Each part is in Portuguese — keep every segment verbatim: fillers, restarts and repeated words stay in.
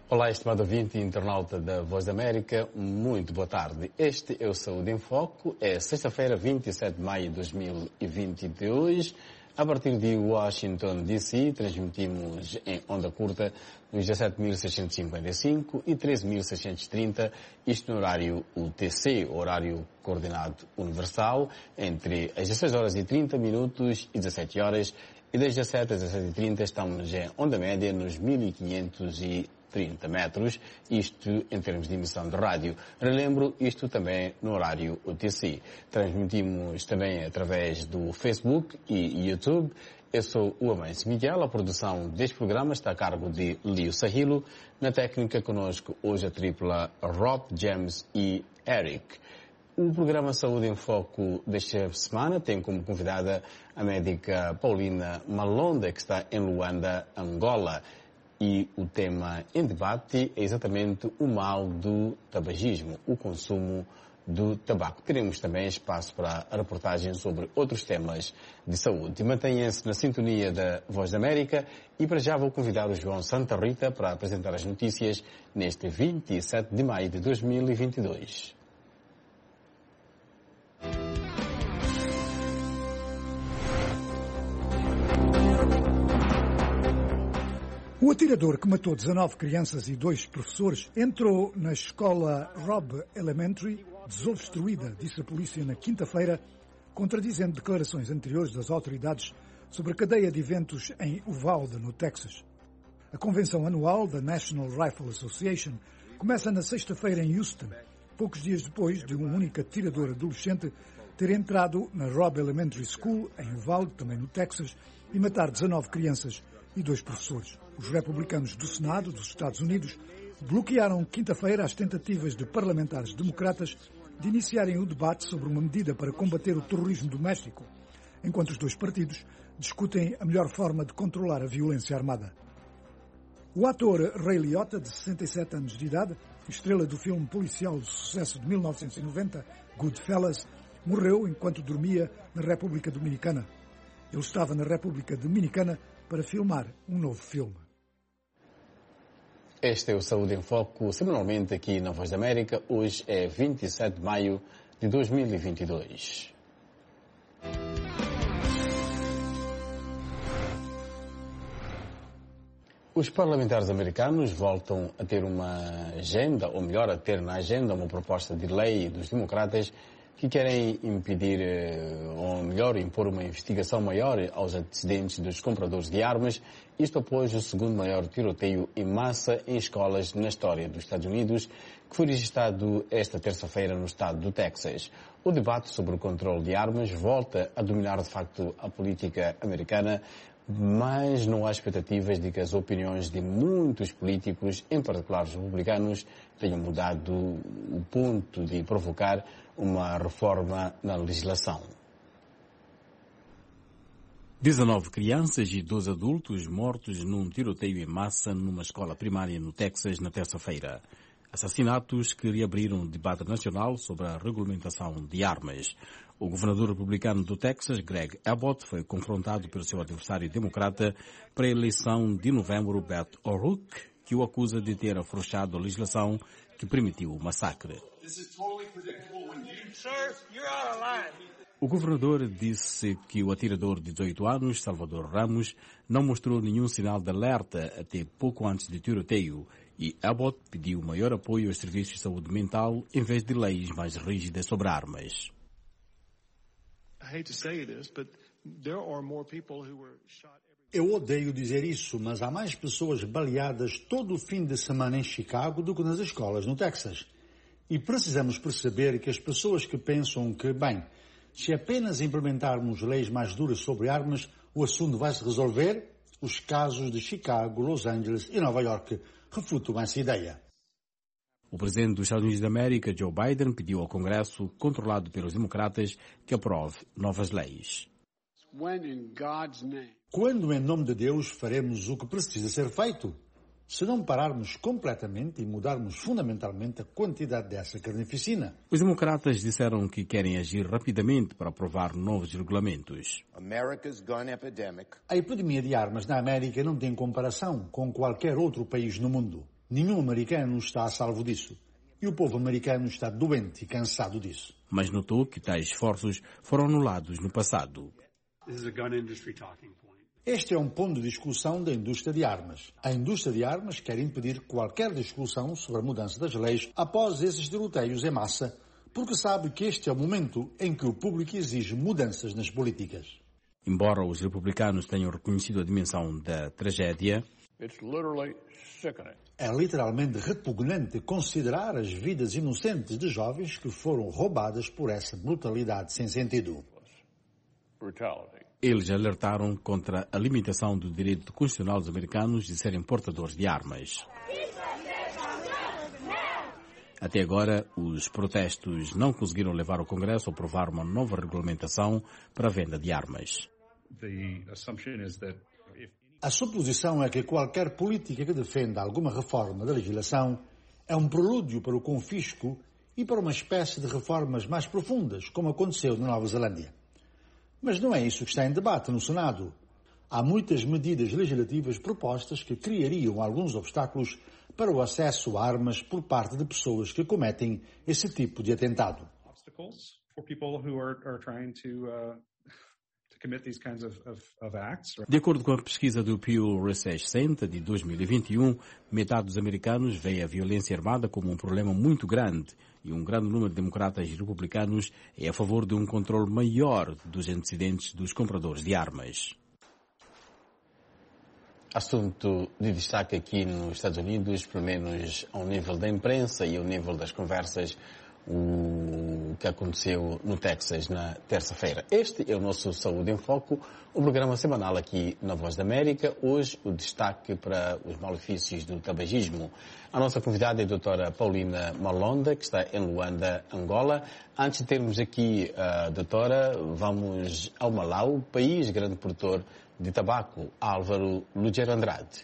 Olá, estimado ouvinte e internauta da Voz da América, muito boa tarde. Este é o Saúde em Foco, é sexta-feira, vinte e sete de maio de dois mil e vinte e dois. A partir de Washington, D C, transmitimos em onda curta nos dezassete mil seiscentos e cinquenta e cinco e treze mil seiscentos e trinta, isto no horário U T C, horário coordenado universal, entre as dezesseis horas e trinta minutos e dezassete horas, e das dezessete às dezessete e trinta estamos em onda média nos mil e quinhentos e trinta metros, isto em termos de emissão de rádio. Relembro, isto também no horário U T C. Transmitimos também através do Facebook e YouTube. Eu sou o Amâncio Miguel, a produção deste programa está a cargo de Lio Sahilo, na técnica conosco hoje a tripla Rob, James e Eric. O programa Saúde em Foco desta semana tem como convidada a médica Paulina Malonda, que está em Luanda, Angola. E o tema em debate é exatamente o mal do tabagismo, o consumo do tabaco. Teremos também espaço para a reportagem sobre outros temas de saúde. Mantenha-se na sintonia da Voz da América e para já vou convidar o João Santa Rita para apresentar as notícias neste vinte e sete de maio de dois mil e vinte e dois. O atirador que matou dezanove crianças e dois professores entrou na escola Robb Elementary desobstruída, disse a polícia na quinta-feira, contradizendo declarações anteriores das autoridades sobre a cadeia de eventos em Uvalde, no Texas. A convenção anual da National Rifle Association começa na sexta-feira em Houston, poucos dias depois de um único atirador adolescente ter entrado na Robb Elementary School, em Uvalde, também no Texas, e matar dezanove crianças e dois professores. Os republicanos do Senado dos Estados Unidos bloquearam quinta-feira as tentativas de parlamentares democratas de iniciarem o debate sobre uma medida para combater o terrorismo doméstico, enquanto os dois partidos discutem a melhor forma de controlar a violência armada. O ator Ray Liotta, de sessenta e sete anos de idade, estrela do filme policial de sucesso de mil novecentos e noventa, Goodfellas, morreu enquanto dormia na República Dominicana. Ele estava na República Dominicana para filmar um novo filme. Este é o Saúde em Foco, semanalmente aqui na Voz da América. Hoje é vinte e sete de maio de dois mil e vinte e dois. Os parlamentares americanos voltam a ter uma agenda, ou melhor, a ter na agenda uma proposta de lei dos democratas que querem impedir, ou melhor, impor uma investigação maior aos antecedentes dos compradores de armas, isto após o segundo maior tiroteio em massa em escolas na história dos Estados Unidos, que foi registrado esta terça-feira no estado do Texas. O debate sobre o controle de armas volta a dominar, de facto, a política americana, mas não há expectativas de que as opiniões de muitos políticos, em particular os republicanos, tenham mudado o ponto de provocar uma reforma na legislação. dezanove crianças e doze adultos mortos num tiroteio em massa numa escola primária no Texas na terça-feira. Assassinatos que reabriram o debate nacional sobre a regulamentação de armas. O governador republicano do Texas, Greg Abbott, foi confrontado pelo seu adversário democrata para a eleição de novembro, Beto O'Rourke, que o acusa de ter afrouxado a legislação que permitiu o massacre. O governador disse que o atirador de dezoito anos, Salvador Ramos, não mostrou nenhum sinal de alerta até pouco antes do tiroteio e Abbott pediu maior apoio aos serviços de saúde mental em vez de leis mais rígidas sobre armas. Eu odeio dizer isso, mas há mais pessoas baleadas todo o fim de semana em Chicago do que nas escolas no Texas. E precisamos perceber que as pessoas que pensam que, bem, se apenas implementarmos leis mais duras sobre armas, o assunto vai se resolver, os casos de Chicago, Los Angeles e Nova York refutam essa ideia. O presidente dos Estados Unidos da América, Joe Biden, pediu ao Congresso, controlado pelos democratas, que aprove novas leis. Quando, em nome de Deus, faremos o que precisa ser feito? Se não pararmos completamente e mudarmos fundamentalmente a quantidade dessa carnificina. Os democratas disseram que querem agir rapidamente para aprovar novos regulamentos. A epidemia de armas na América não tem comparação com qualquer outro país no mundo. Nenhum americano está a salvo disso. E o povo americano está doente e cansado disso. Mas notou que tais esforços foram anulados no passado. Este é um ponto de discussão da indústria de armas. A indústria de armas quer impedir qualquer discussão sobre a mudança das leis após esses tiroteios em massa, porque sabe que este é o momento em que o público exige mudanças nas políticas. Embora os republicanos tenham reconhecido a dimensão da tragédia, é literalmente repugnante considerar as vidas inocentes de jovens que foram roubadas por essa brutalidade sem sentido. Eles alertaram contra a limitação do direito constitucional dos americanos de serem portadores de armas. Até agora, os protestos não conseguiram levar o Congresso a aprovar uma nova regulamentação para a venda de armas. A suposição é que qualquer política que defenda alguma reforma da legislação é um prelúdio para o confisco e para uma espécie de reformas mais profundas, como aconteceu na Nova Zelândia. Mas não é isso que está em debate no Senado. Há muitas medidas legislativas propostas que criariam alguns obstáculos para o acesso a armas por parte de pessoas que cometem esse tipo de atentado. De acordo com a pesquisa do Pew Research Center de dois mil e vinte e um, metade dos americanos vê a violência armada como um problema muito grande e um grande número de democratas e republicanos é a favor de um controle maior dos antecedentes dos compradores de armas. Assunto de destaque aqui nos Estados Unidos, pelo menos ao nível da imprensa e ao nível das conversas, o que aconteceu no Texas na terça-feira. Este é o nosso Saúde em Foco, o programa semanal aqui na Voz da América. Hoje o destaque para os malefícios do tabagismo. A nossa convidada é a doutora Paulina Malonda, que está em Luanda, Angola. Antes de termos aqui a doutora, vamos ao Malau, país grande produtor de tabaco. Álvaro Lugero Andrade.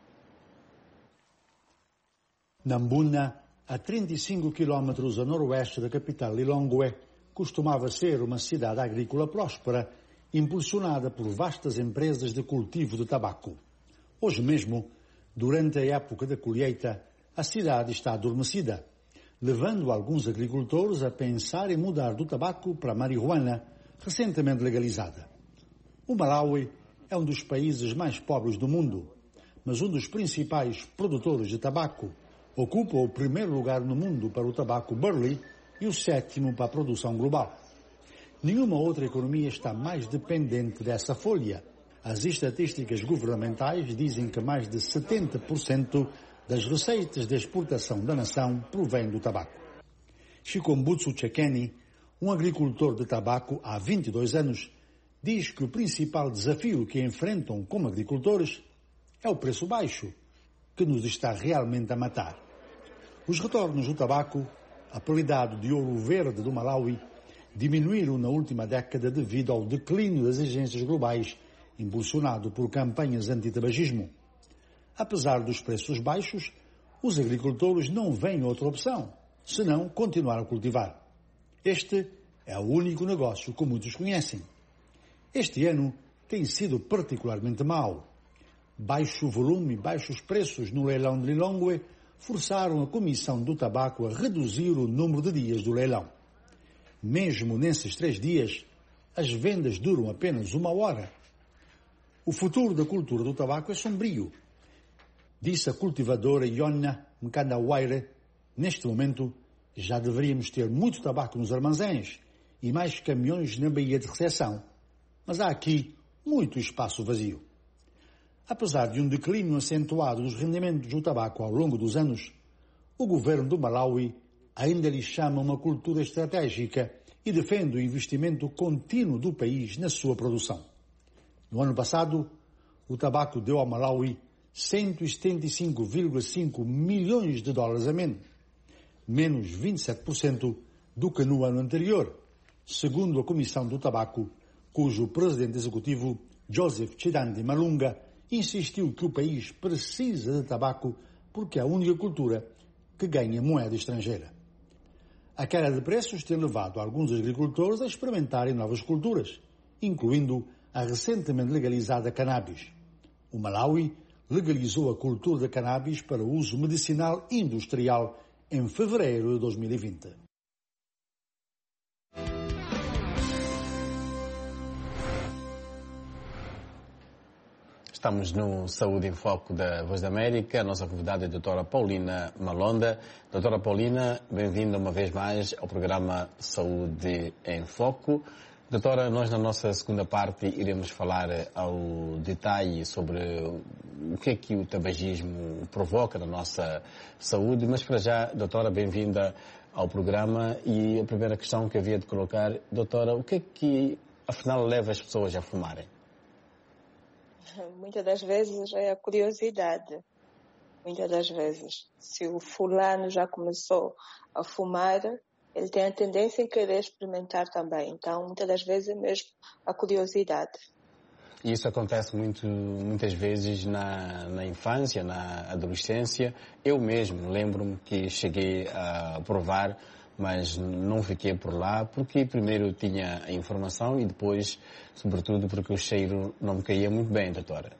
Nambuna, a trinta e cinco quilómetros a noroeste da capital Lilongwe, costumava ser uma cidade agrícola próspera, impulsionada por vastas empresas de cultivo de tabaco. Hoje mesmo, durante a época da colheita, a cidade está adormecida, levando alguns agricultores a pensar em mudar do tabaco para a marihuana, recentemente legalizada. O Malawi é um dos países mais pobres do mundo, mas um dos principais produtores de tabaco. Ocupa o primeiro lugar no mundo para o tabaco burley e o sétimo para a produção global. Nenhuma outra economia está mais dependente dessa folha. As estatísticas governamentais dizem que mais de setenta por cento das receitas de exportação da nação provém do tabaco. Chikombutsu Chekeni, um agricultor de tabaco há vinte e dois anos, diz que o principal desafio que enfrentam como agricultores é o preço baixo, que nos está realmente a matar. Os retornos do tabaco, apelidado de ouro verde do Malawi, diminuíram na última década devido ao declínio das exigências globais, impulsionado por campanhas anti-tabagismo. Apesar dos preços baixos, os agricultores não veem outra opção, senão continuar a cultivar. Este é o único negócio que muitos conhecem. Este ano tem sido particularmente mau. Baixo volume e baixos preços no leilão de Lilongwe forçaram a Comissão do Tabaco a reduzir o número de dias do leilão. Mesmo nesses três dias, as vendas duram apenas uma hora. O futuro da cultura do tabaco é sombrio, disse a cultivadora Yonna Mkandawaire. Neste momento, já deveríamos ter muito tabaco nos armazéns e mais caminhões na baía de recepção, mas há aqui muito espaço vazio. Apesar de um declínio acentuado dos rendimentos do tabaco ao longo dos anos, o governo do Malawi ainda lhe chama uma cultura estratégica e defende o investimento contínuo do país na sua produção. No ano passado, o tabaco deu ao Malawi cento e setenta e cinco vírgula cinco milhões de dólares a menos, menos vinte e sete por cento do que no ano anterior, segundo a Comissão do Tabaco, cujo presidente executivo, Joseph Chidandi Malunga, insistiu que o país precisa de tabaco porque é a única cultura que ganha moeda estrangeira. A queda de preços tem levado alguns agricultores a experimentarem novas culturas, incluindo a recentemente legalizada cannabis. O Malawi legalizou a cultura de cannabis para uso medicinal industrial em fevereiro de dois mil e vinte. Estamos no Saúde em Foco da Voz da América. A nossa convidada é a doutora Paulina Malonda. Doutora Paulina, bem-vinda uma vez mais ao programa Saúde em Foco. Doutora, nós na nossa segunda parte iremos falar ao detalhe sobre o que é que o tabagismo provoca na nossa saúde, mas para já, doutora, bem-vinda ao programa. E a primeira questão que eu havia de colocar, doutora, o que é que afinal leva as pessoas a fumarem? Muitas das vezes é a curiosidade. Muitas das vezes. Se o fulano já começou a fumar, ele tem a tendência em querer experimentar também. Então, muitas das vezes é mesmo a curiosidade. E isso acontece muito, muitas vezes na, na infância, na adolescência. Eu mesmo lembro-me que cheguei a provar, mas não fiquei por lá, porque primeiro tinha a informação e depois, sobretudo, porque o cheiro não me caía muito bem, doutora.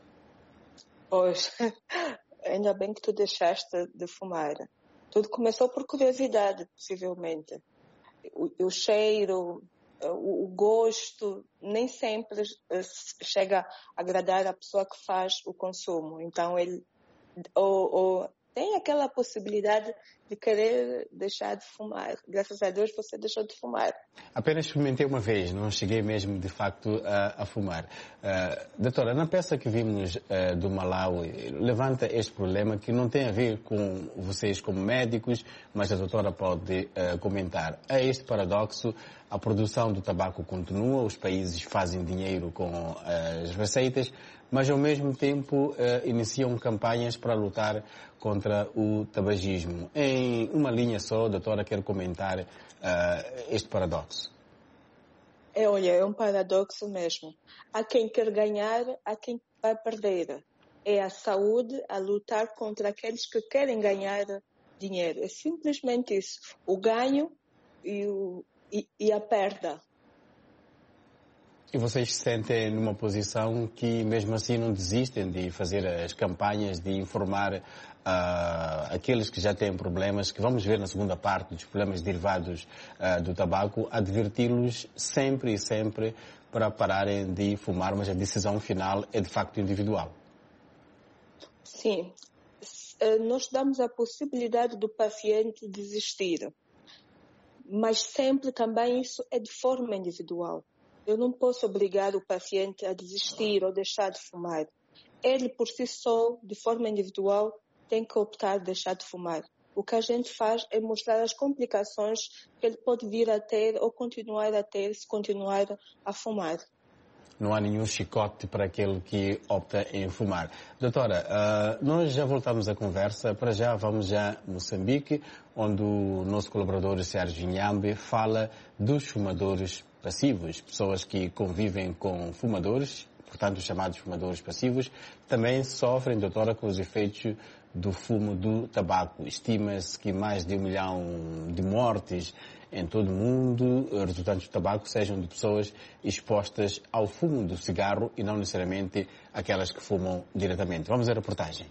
Pois, ainda bem que tu deixaste de fumar. Tudo começou por curiosidade, possivelmente. O, o cheiro, o, o gosto, nem sempre chega a agradar a pessoa que faz o consumo. Então, ele ou, ou tem aquela possibilidade de querer deixar de fumar. Graças a Deus você deixou de fumar. Apenas experimentei uma vez, não cheguei mesmo de facto a, a fumar. Uh, doutora, na peça que vimos uh, do Malawi, levanta este problema que não tem a ver com vocês como médicos, mas a doutora pode uh, comentar. Há este paradoxo, a produção do tabaco continua, os países fazem dinheiro com uh, as receitas, mas ao mesmo tempo uh, iniciam campanhas para lutar contra o tabagismo. Em uma linha só, a doutora quer comentar uh, este paradoxo. É, olha, é um paradoxo mesmo. Há quem quer ganhar, há quem vai perder. É a saúde a lutar contra aqueles que querem ganhar dinheiro. É simplesmente isso. O ganho e, o, e, e a perda. E vocês se sentem numa posição que mesmo assim não desistem de fazer as campanhas, de informar uh, aqueles que já têm problemas, que vamos ver na segunda parte dos problemas derivados uh, do tabaco, adverti-los sempre e sempre para pararem de fumar, mas a decisão final é de facto individual. Sim, nós damos a possibilidade do paciente desistir, mas sempre também isso é de forma individual. Eu não posso obrigar o paciente a desistir ou deixar de fumar. Ele, por si só, de forma individual, tem que optar por deixar de fumar. O que a gente faz é mostrar as complicações que ele pode vir a ter ou continuar a ter se continuar a fumar. Não há nenhum chicote para aquele que opta em fumar. Doutora, uh, nós já voltamos à conversa. Para já vamos já a Moçambique, onde o nosso colaborador Sérgio Inhambe fala dos fumadores passivos, pessoas que convivem com fumadores, portanto os chamados fumadores passivos, também sofrem, doutora, com os efeitos do fumo do tabaco. Estima-se que mais de um milhão de mortes em todo o mundo, resultantes do tabaco, sejam de pessoas expostas ao fumo do cigarro e não necessariamente aquelas que fumam diretamente. Vamos à reportagem.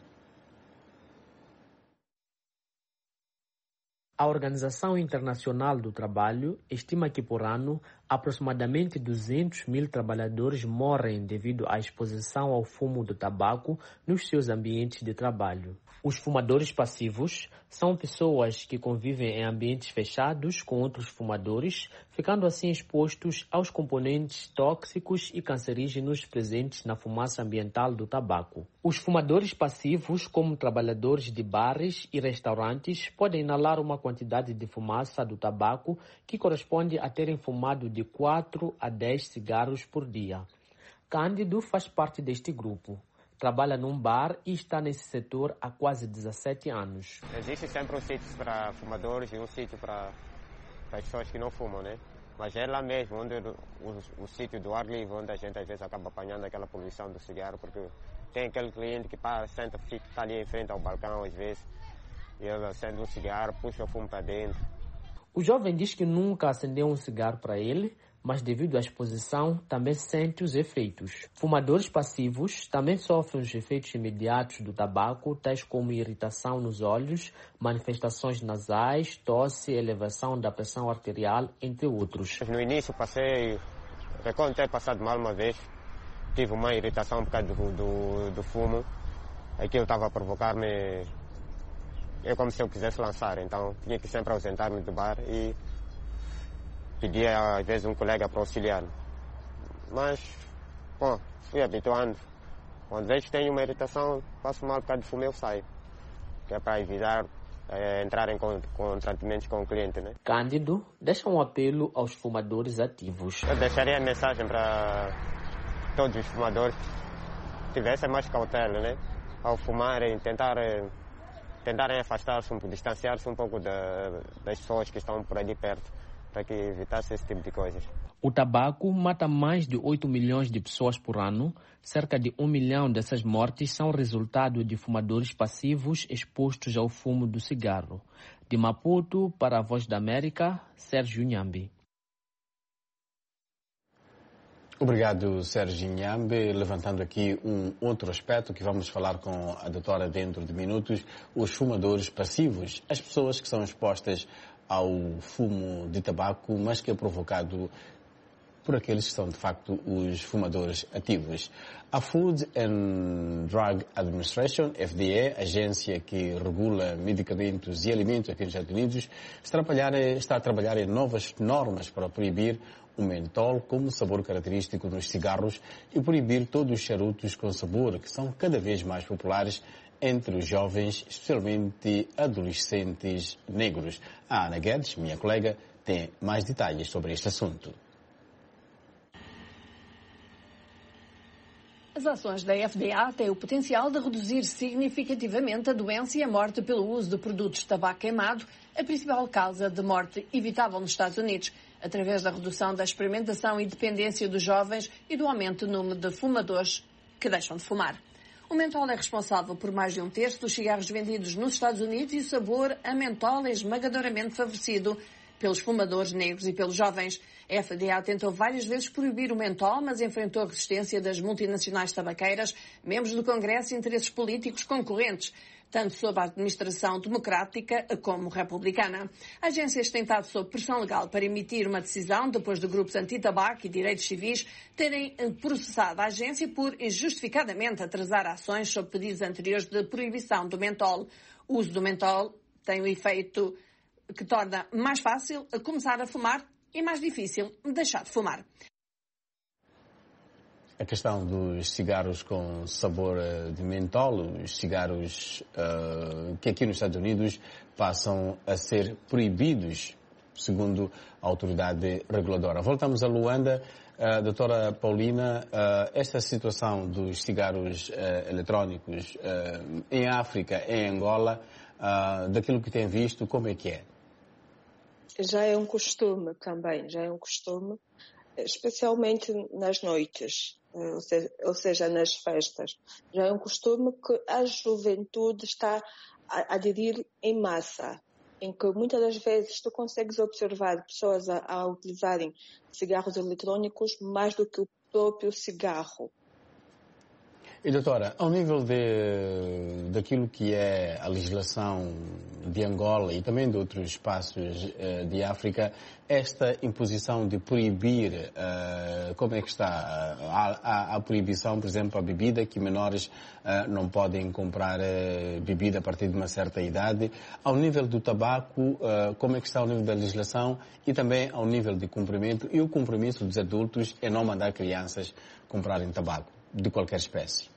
A Organização Internacional do Trabalho estima que por ano aproximadamente duzentos mil trabalhadores morrem devido à exposição ao fumo do tabaco nos seus ambientes de trabalho. Os fumadores passivos são pessoas que convivem em ambientes fechados com outros fumadores, ficando assim expostos aos componentes tóxicos e cancerígenos presentes na fumaça ambiental do tabaco. Os fumadores passivos, como trabalhadores de bares e restaurantes, podem inalar uma quantidade de fumaça do tabaco que corresponde a terem fumado de quatro a dez cigarros por dia. Cândido faz parte deste grupo. Trabalha num bar e está nesse setor há quase dezassete anos. Existe sempre um sítio para fumadores e um sítio para, para as pessoas que não fumam, né? Mas é lá mesmo, onde o, o sítio do ar livre, onde a gente às vezes acaba apanhando aquela poluição do cigarro, porque tem aquele cliente que pá, senta, fica, está ali em frente ao balcão às vezes, e ele acende um cigarro, puxa o fumo para dentro. O jovem diz que nunca acendeu um cigarro para ele, mas devido à exposição também sente os efeitos. Fumadores passivos também sofrem os efeitos imediatos do tabaco, tais como irritação nos olhos, manifestações nasais, tosse, elevação da pressão arterial, entre outros. No início passei, recordo ter passado mal uma vez, tive uma irritação por causa do, do, do fumo, aquilo estava a provocar-me, é como se eu quisesse lançar, então tinha que sempre ausentar-me do bar e pedia às vezes um colega para auxiliar. Mas, bom, fui habituando. Quando vejo que tenho uma irritação, passo mal por causa de fumo, eu saio, que é para evitar é, entrar em contratamentos com o cliente, né? Cândido deixa um apelo aos fumadores ativos. Eu deixaria a mensagem para todos os fumadores que tivessem mais cautela, né? Ao fumarem, tentar, tentarem afastar-se, um, distanciar-se um pouco da, das pessoas que estão por ali perto, para que evitasse esse tipo de coisas. O tabaco mata mais de oito milhões de pessoas por ano. Cerca de um milhão dessas mortes são resultado de fumadores passivos expostos ao fumo do cigarro. De Maputo, para a Voz da América, Sérgio Nhambi. Obrigado, Sérgio Nhambi. Levantando aqui um outro aspecto que vamos falar com a doutora dentro de minutos, os fumadores passivos, as pessoas que são expostas ao fumo de tabaco, mas que é provocado por aqueles que são, de facto, os fumadores ativos. A Food and Drug Administration, F D A, agência que regula medicamentos e alimentos aqui nos Estados Unidos, está a trabalhar, está a trabalhar em novas normas para proibir o mentol como sabor característico nos cigarros e proibir todos os charutos com sabor, que são cada vez mais populares entre os jovens, especialmente adolescentes negros. A Ana Guedes, minha colega, tem mais detalhes sobre este assunto. As ações da F D A têm o potencial de reduzir significativamente a doença e a morte pelo uso de produtos de tabaco queimado, a principal causa de morte evitável nos Estados Unidos, através da redução da experimentação e dependência dos jovens e do aumento do número de fumadores que deixam de fumar. O mentol é responsável por mais de um terço dos cigarros vendidos nos Estados Unidos e o sabor a mentol é esmagadoramente favorecido pelos fumadores negros e pelos jovens. A F D A tentou várias vezes proibir o mentol, mas enfrentou a resistência das multinacionais tabaqueiras, membros do Congresso e interesses políticos concorrentes, tanto sob a administração democrática como republicana. A agência tem estado sob pressão legal para emitir uma decisão depois de grupos anti-tabaco e direitos civis terem processado a agência por injustificadamente atrasar ações sob pedidos anteriores de proibição do mentol. O uso do mentol tem o efeito que torna mais fácil começar a fumar e mais difícil deixar de fumar. A questão dos cigarros com sabor de mentol, os cigarros uh, que aqui nos Estados Unidos passam a ser proibidos, segundo a autoridade reguladora. Voltamos a Luanda. Uh, doutora Paulina, uh, esta situação dos cigarros uh, eletrónicos uh, em África, em Angola, uh, daquilo que tem visto, como é que é? Já é um costume também, já é um costume, especialmente nas noites, ou seja, ou seja, nas festas. Já é um costume que a juventude está a aderir em massa, em que muitas das vezes tu consegues observar pessoas a, a utilizarem cigarros eletrônicos mais do que o próprio cigarro. E doutora, ao nível de, daquilo que é a legislação de Angola e também de outros espaços uh, de África, esta imposição de proibir, uh, como é que está? Há, há, há proibição, por exemplo, a bebida, que menores uh, não podem comprar uh, bebida a partir de uma certa idade. Ao nível do tabaco, uh, como é que está ao nível da legislação e também ao nível de cumprimento e o compromisso dos adultos é não mandar crianças comprarem tabaco de qualquer espécie?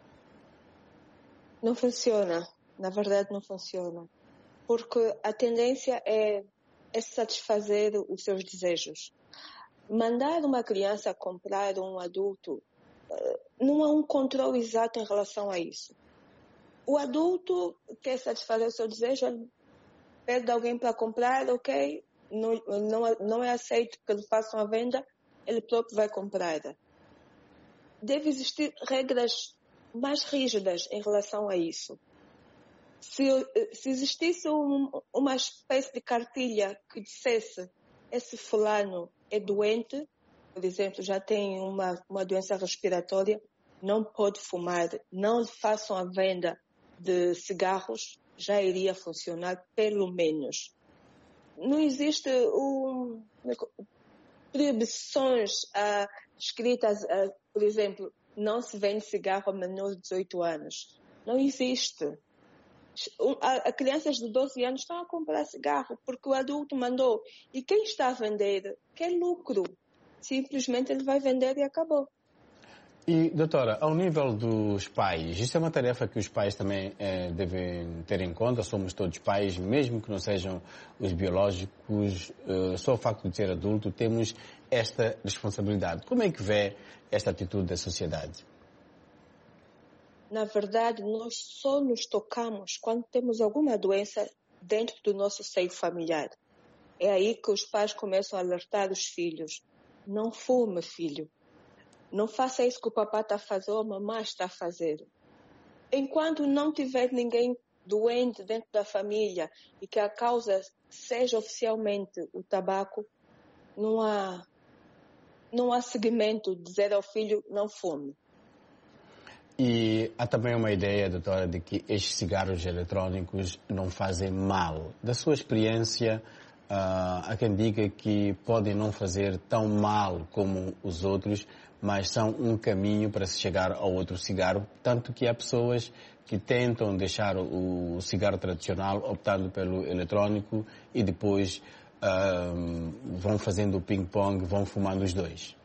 Não funciona, na verdade não funciona, porque a tendência é, é satisfazer os seus desejos. Mandar uma criança comprar um adulto, não há um controle exato em relação a isso. O adulto quer satisfazer o seu desejo, ele pede alguém para comprar, ok, não, não, não é aceito que lhe façam a venda, ele próprio vai comprar. Deve existir regras mais rígidas em relação a isso. Se, se existisse um, uma espécie de cartilha que dissesse esse fulano é doente, por exemplo, já tem uma, uma doença respiratória, não pode fumar, não façam a venda de cigarros, já iria funcionar pelo menos. Não existe um, proibições ah, escritas, ah, por exemplo, não se vende cigarro a menores de dezoito anos. Não existe. A, a crianças de doze anos estão a comprar cigarro porque o adulto mandou. E quem está a vender quer lucro. Simplesmente ele vai vender e acabou. E, doutora, ao nível dos pais, isso é uma tarefa que os pais também eh, devem ter em conta. Somos todos pais, mesmo que não sejam os biológicos, eh, só o facto de ser adulto, temos esta responsabilidade. Como é que vê esta atitude da sociedade? Na verdade, nós só nos tocamos quando temos alguma doença dentro do nosso seio familiar. É aí que os pais começam a alertar os filhos. Não fume, filho. Não faça isso que o papai está a fazer ou a mamãe está a fazer. Enquanto não tiver ninguém doente dentro da família e que a causa seja oficialmente o tabaco, não há, não há seguimento de dizer ao filho não fume. E há também uma ideia, doutora, de que estes cigarros eletrônicos não fazem mal. Da sua experiência, uh, há quem diga que podem não fazer tão mal como os outros, mas são um caminho para se chegar ao outro cigarro, tanto que há pessoas que tentam deixar o cigarro tradicional optando pelo eletrônico e depois uh, vão fazendo o ping-pong, vão fumando os dois.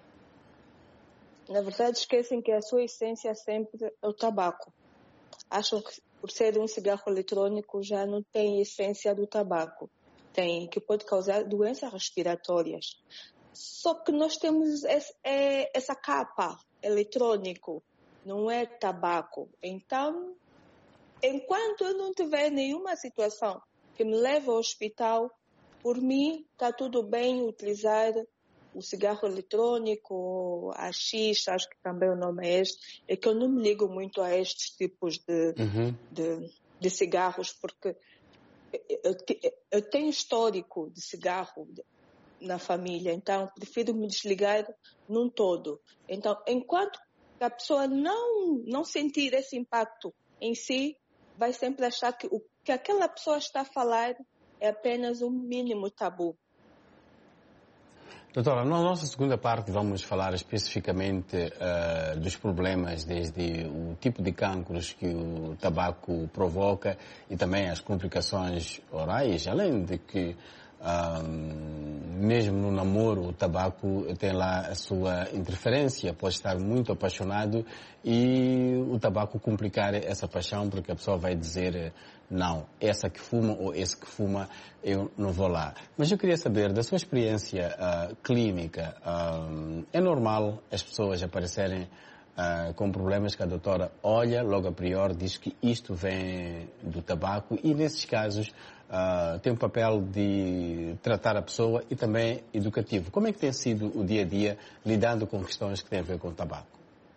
Na verdade, esquecem que a sua essência sempre é o tabaco. Acham que por ser um cigarro eletrônico já não tem essência do tabaco. Tem, que pode causar doenças respiratórias. Só que nós temos esse, é, essa capa eletrônico, não é tabaco. Então, enquanto eu não tiver nenhuma situação que me leve ao hospital, por mim está tudo bem utilizar o cigarro eletrônico, a xixa, acho que também o nome é este, é que eu não me ligo muito a estes tipos de, uhum. de, de cigarros, porque eu, eu tenho histórico de cigarro na família, então prefiro me desligar num todo. Então, enquanto a pessoa não, não sentir esse impacto em si, vai sempre achar que o que aquela pessoa está a falar é apenas um mínimo tabu. Doutora, na nossa segunda parte vamos falar especificamente uh, dos problemas, desde o tipo de cânceres que o tabaco provoca e também as complicações orais, além de que um, mesmo no namoro o tabaco tem lá a sua interferência, pode estar muito apaixonado e o tabaco complicar essa paixão porque a pessoa vai dizer não, essa que fuma ou esse que fuma, eu não vou lá. Mas eu queria saber, da sua experiência uh, clínica, uh, é normal as pessoas aparecerem uh, com problemas que a doutora olha logo a priori, diz que isto vem do tabaco e nesses casos uh, tem um papel de tratar a pessoa e também educativo. Como é que tem sido o dia a dia lidando com questões que têm a ver com o tabaco?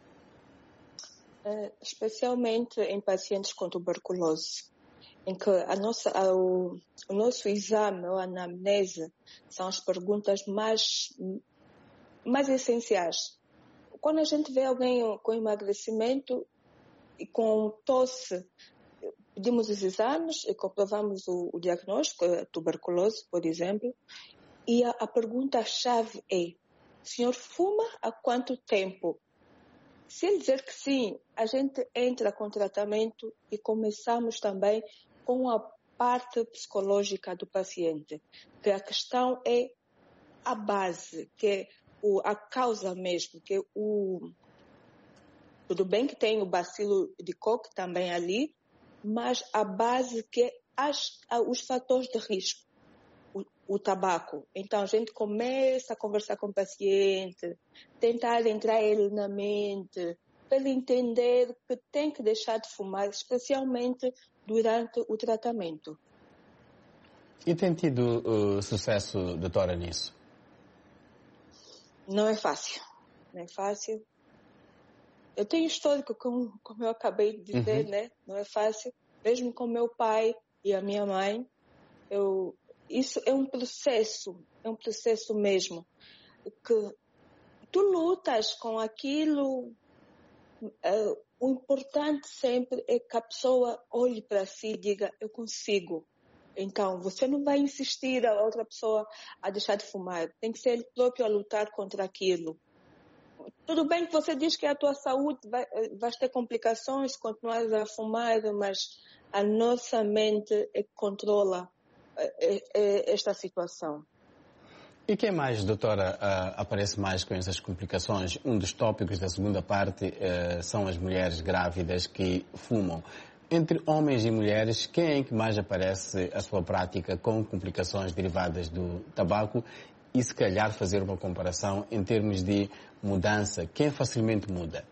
Uh, especialmente em pacientes com tuberculose, em que a nossa, a, o, o nosso exame ou anamnese são as perguntas mais, mais essenciais. Quando a gente vê alguém com emagrecimento e com tosse, pedimos os exames e comprovamos o, o diagnóstico, a tuberculose, por exemplo, e a, a pergunta-chave é: o senhor fuma há quanto tempo? Se ele dizer que sim, a gente entra com tratamento e começamos também com a parte psicológica do paciente, que a questão é a base, que é o, a causa mesmo, que é o... Tudo bem que tem o bacilo de Koch também ali, mas a base que é as, os fatores de risco, o, o tabaco. Então a gente começa a conversar com o paciente, tentar entrar ele na mente, para ele entender que tem que deixar de fumar, especialmente durante o tratamento. E tem tido uh, sucesso, doutora, nisso? Não é fácil. Não é fácil. Eu tenho histórico, como, como eu acabei de dizer, uhum. né? Não é fácil. Mesmo com meu pai e a minha mãe, eu, isso é um processo, é um processo mesmo, que tu lutas com aquilo. Uh, o importante sempre é que a pessoa olhe para si e diga, eu consigo. Então, você não vai insistir a outra pessoa a deixar de fumar. Tem que ser ele próprio a lutar contra aquilo. Tudo bem que você diz que a tua saúde vai, vai ter complicações se continuares a fumar, mas a nossa mente é que controla é, é, esta situação. E quem mais, doutora, uh, aparece mais com essas complicações? Um dos tópicos da segunda parte uh, são as mulheres grávidas que fumam. Entre homens e mulheres, quem é que mais aparece a sua prática com complicações derivadas do tabaco? E se calhar fazer uma comparação em termos de mudança, quem facilmente muda?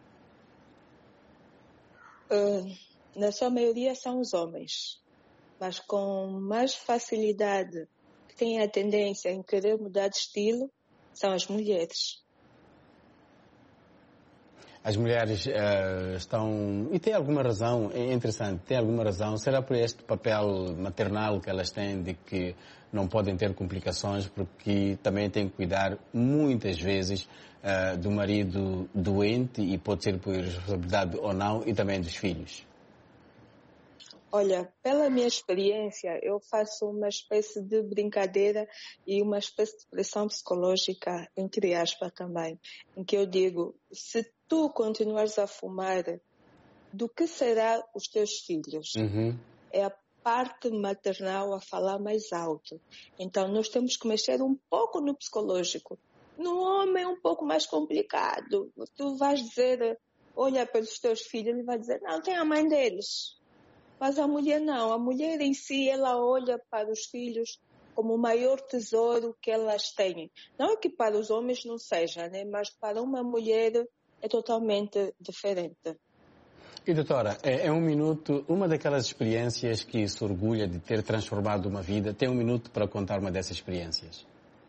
Uh, na sua maioria são os homens, mas com mais facilidade que têm a tendência em querer mudar de estilo são as mulheres. As mulheres uh, estão... E tem alguma razão, é interessante, tem alguma razão, será por este papel maternal que elas têm de que não podem ter complicações porque também têm que cuidar muitas vezes uh, do marido doente e pode ser por responsabilidade ou não e também dos filhos? Olha, pela minha experiência, eu faço uma espécie de brincadeira e uma espécie de pressão psicológica, entre aspas também, em que eu digo, se tu continuares a fumar, do que será os teus filhos? Uhum. É a parte maternal a falar mais alto. Então, nós temos que mexer um pouco no psicológico. No homem é um pouco mais complicado. Tu vais dizer, olha pelos teus filhos, ele vai dizer, não, tem a mãe deles. Mas a mulher não. A mulher em si, ela olha para os filhos como o maior tesouro que elas têm. Não é que para os homens não seja, né? Mas para uma mulher é totalmente diferente. E doutora, é um minuto, uma daquelas experiências que se orgulha de ter transformado uma vida, tem um minuto para contar uma dessas experiências?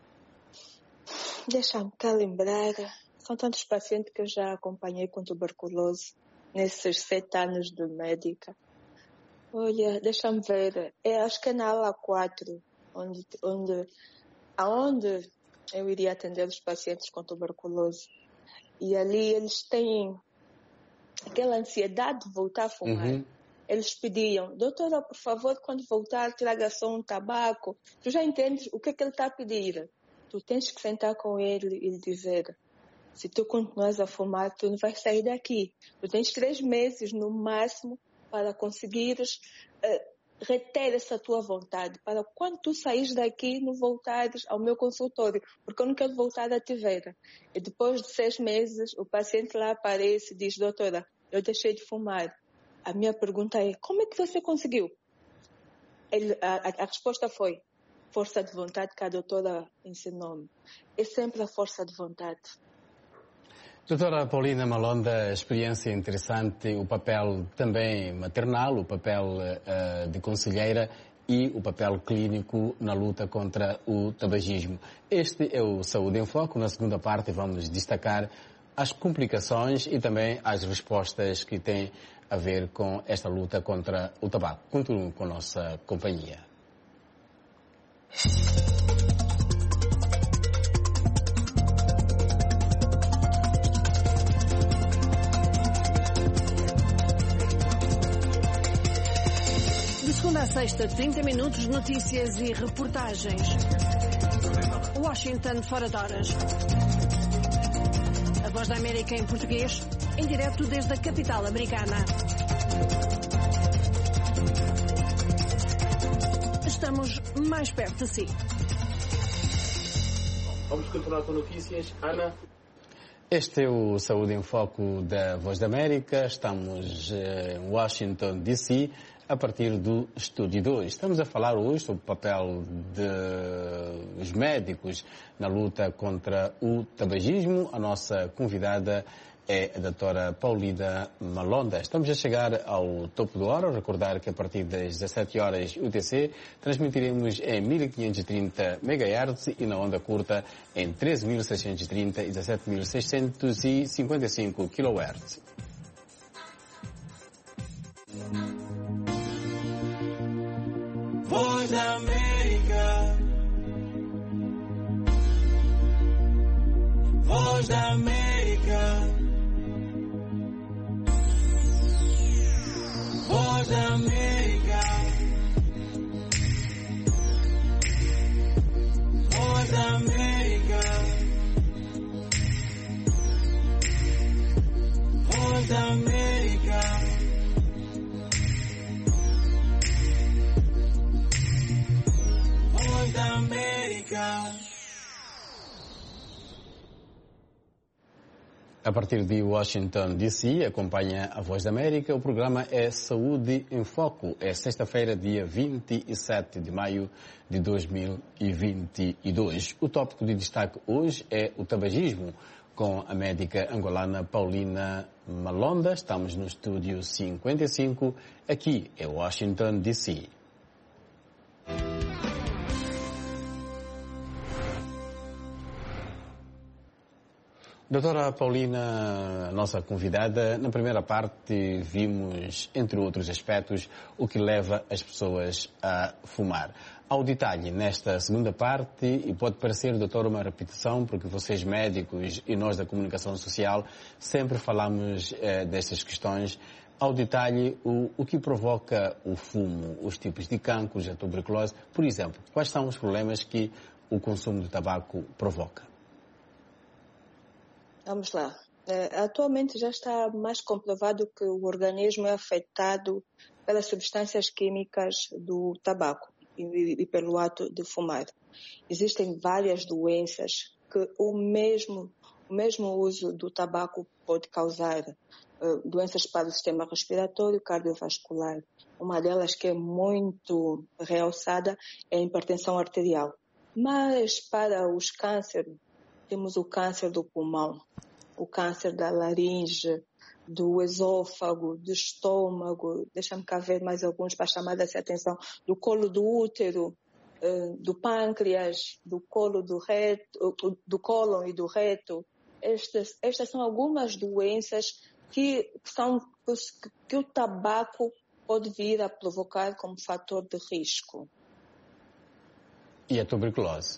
Deixa-me cá lembrar, são tantos pacientes que eu já acompanhei com tuberculose nesses sete anos de médica. Olha, deixa-me ver, é, acho que é na ala quatro, onde, onde, aonde eu iria atender os pacientes com tuberculose. E ali eles têm aquela ansiedade de voltar a fumar. Uhum. Eles pediam, doutora, por favor, quando voltar, traga só um tabaco. Tu já entendes o que é que ele está a pedir. Tu tens que sentar com ele e lhe dizer, se tu continuas a fumar, tu não vais sair daqui. Tu tens três meses no máximo para conseguires uh, reter essa tua vontade. Para quando tu saís daqui, não voltares ao meu consultório, porque eu não quero voltar a te ver. E depois de seis meses, o paciente lá aparece e diz, doutora, eu deixei de fumar. A minha pergunta é, como é que você conseguiu? Ele, a, a resposta foi, força de vontade que a doutora ensinou-me. É sempre a força de vontade. Doutora Paulina Malonda, experiência interessante, o papel também maternal, o papel uh, de conselheira e o papel clínico na luta contra o tabagismo. Este é o Saúde em Foco. Na segunda parte vamos destacar as complicações e também as respostas que têm a ver com esta luta contra o tabaco. Continuem com a nossa companhia. Segunda a sexta, trinta minutos, notícias e reportagens. Washington, fora de horas. A Voz da América em português, em direto desde a capital americana. Estamos mais perto de si. Vamos continuar com notícias. Ana? Este é o Saúde em Foco da Voz da América. Estamos em Washington, D C, a partir do Estúdio dois. Estamos a falar hoje sobre o papel dos médicos na luta contra o tabagismo. A nossa convidada é a doutora Paulina Malonda. Estamos a chegar ao topo da hora. Recordar que a partir das dezassete horas U T C transmitiremos em mil quinhentos e trinta megahertz e na onda curta em treze mil seiscentos e trinta e dezassete mil seiscentos e cinquenta e cinco quilohertz. Voz da América, Voz America. Voz da América. Voz da América. Voz da América. A partir de Washington, D C, acompanha a Voz da América. O programa é Saúde em Foco. É sexta-feira, dia vinte e sete de maio de dois mil e vinte e dois. O tópico de destaque hoje é o tabagismo, com a médica angolana Paulina Malonda. Estamos no estúdio cinquenta e cinco, aqui em Washington, D C. Doutora Paulina, nossa convidada, na primeira parte vimos, entre outros aspectos, o que leva as pessoas a fumar. Ao detalhe, nesta segunda parte, e pode parecer, doutora, uma repetição, porque vocês médicos e nós da comunicação social sempre falamos eh, destas questões. Ao detalhe, o, o que provoca o fumo, os tipos de cancros, a tuberculose, por exemplo, quais são os problemas que o consumo de tabaco provoca? Vamos lá. Atualmente já está mais comprovado que o organismo é afetado pelas substâncias químicas do tabaco e, e pelo ato de fumar. Existem várias doenças que o mesmo, o mesmo uso do tabaco pode causar. Uh, doenças para o sistema respiratório e cardiovascular. Uma delas que é muito realçada é a hipertensão arterial. Mas para os cânceres, temos o câncer do pulmão, o câncer da laringe, do esôfago, do estômago, deixa-me cá ver mais alguns para chamar essa atenção, do colo do útero, do pâncreas, do colo do reto, do cólon e do reto. Estas, estas são algumas doenças que, são, que o tabaco pode vir a provocar como fator de risco. E a tuberculose?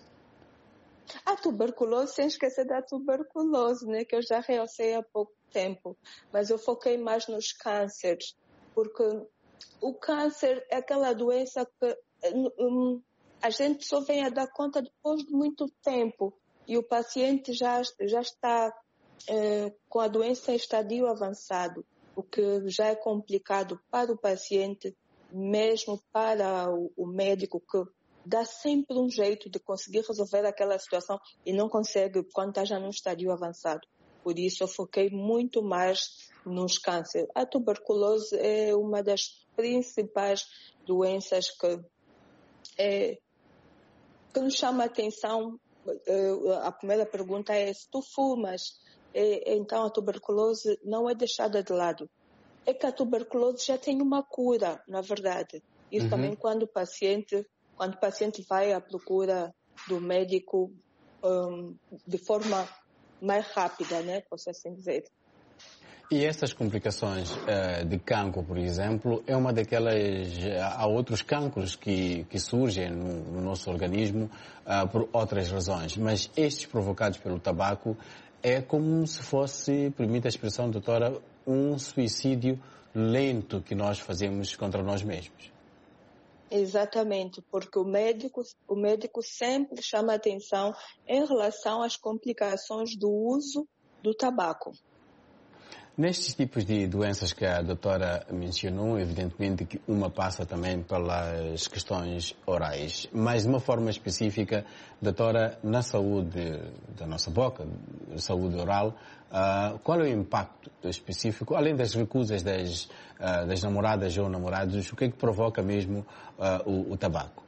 A tuberculose, sem esquecer da tuberculose, né, que eu já realcei há pouco tempo, mas eu foquei mais nos cânceres, porque o câncer é aquela doença que um, a gente só vem a dar conta depois de muito tempo e o paciente já, já está eh, com a doença em estadio avançado, o que já é complicado para o paciente, mesmo para o, o médico que dá sempre um jeito de conseguir resolver aquela situação e não consegue quando está já num estadio avançado. Por isso eu foquei muito mais nos cânceres. A tuberculose é uma das principais doenças que, é, que nos chama a atenção. A primeira pergunta é se tu fumas, é, então a tuberculose não é deixada de lado. É que a tuberculose já tem uma cura, na verdade. Isso uhum. também quando o paciente... Quando o paciente vai à procura do médico um, de forma mais rápida, né? Posso assim dizer. E essas complicações uh, de cancro, por exemplo, é uma daquelas... Há outros cancros que, que surgem no, no nosso organismo uh, por outras razões, mas estes provocados pelo tabaco é como se fosse, permite a expressão, doutora, um suicídio lento que nós fazemos contra nós mesmos. Exatamente, porque o médico, o médico sempre chama atenção em relação às complicações do uso do tabaco. Nestes tipos de doenças que a doutora mencionou, evidentemente que uma passa também pelas questões orais, mas de uma forma específica, doutora, na saúde da nossa boca, saúde oral, uh, qual é o impacto específico, além das recusas das, uh, das namoradas ou namorados, o que é que provoca mesmo uh, o, o tabaco?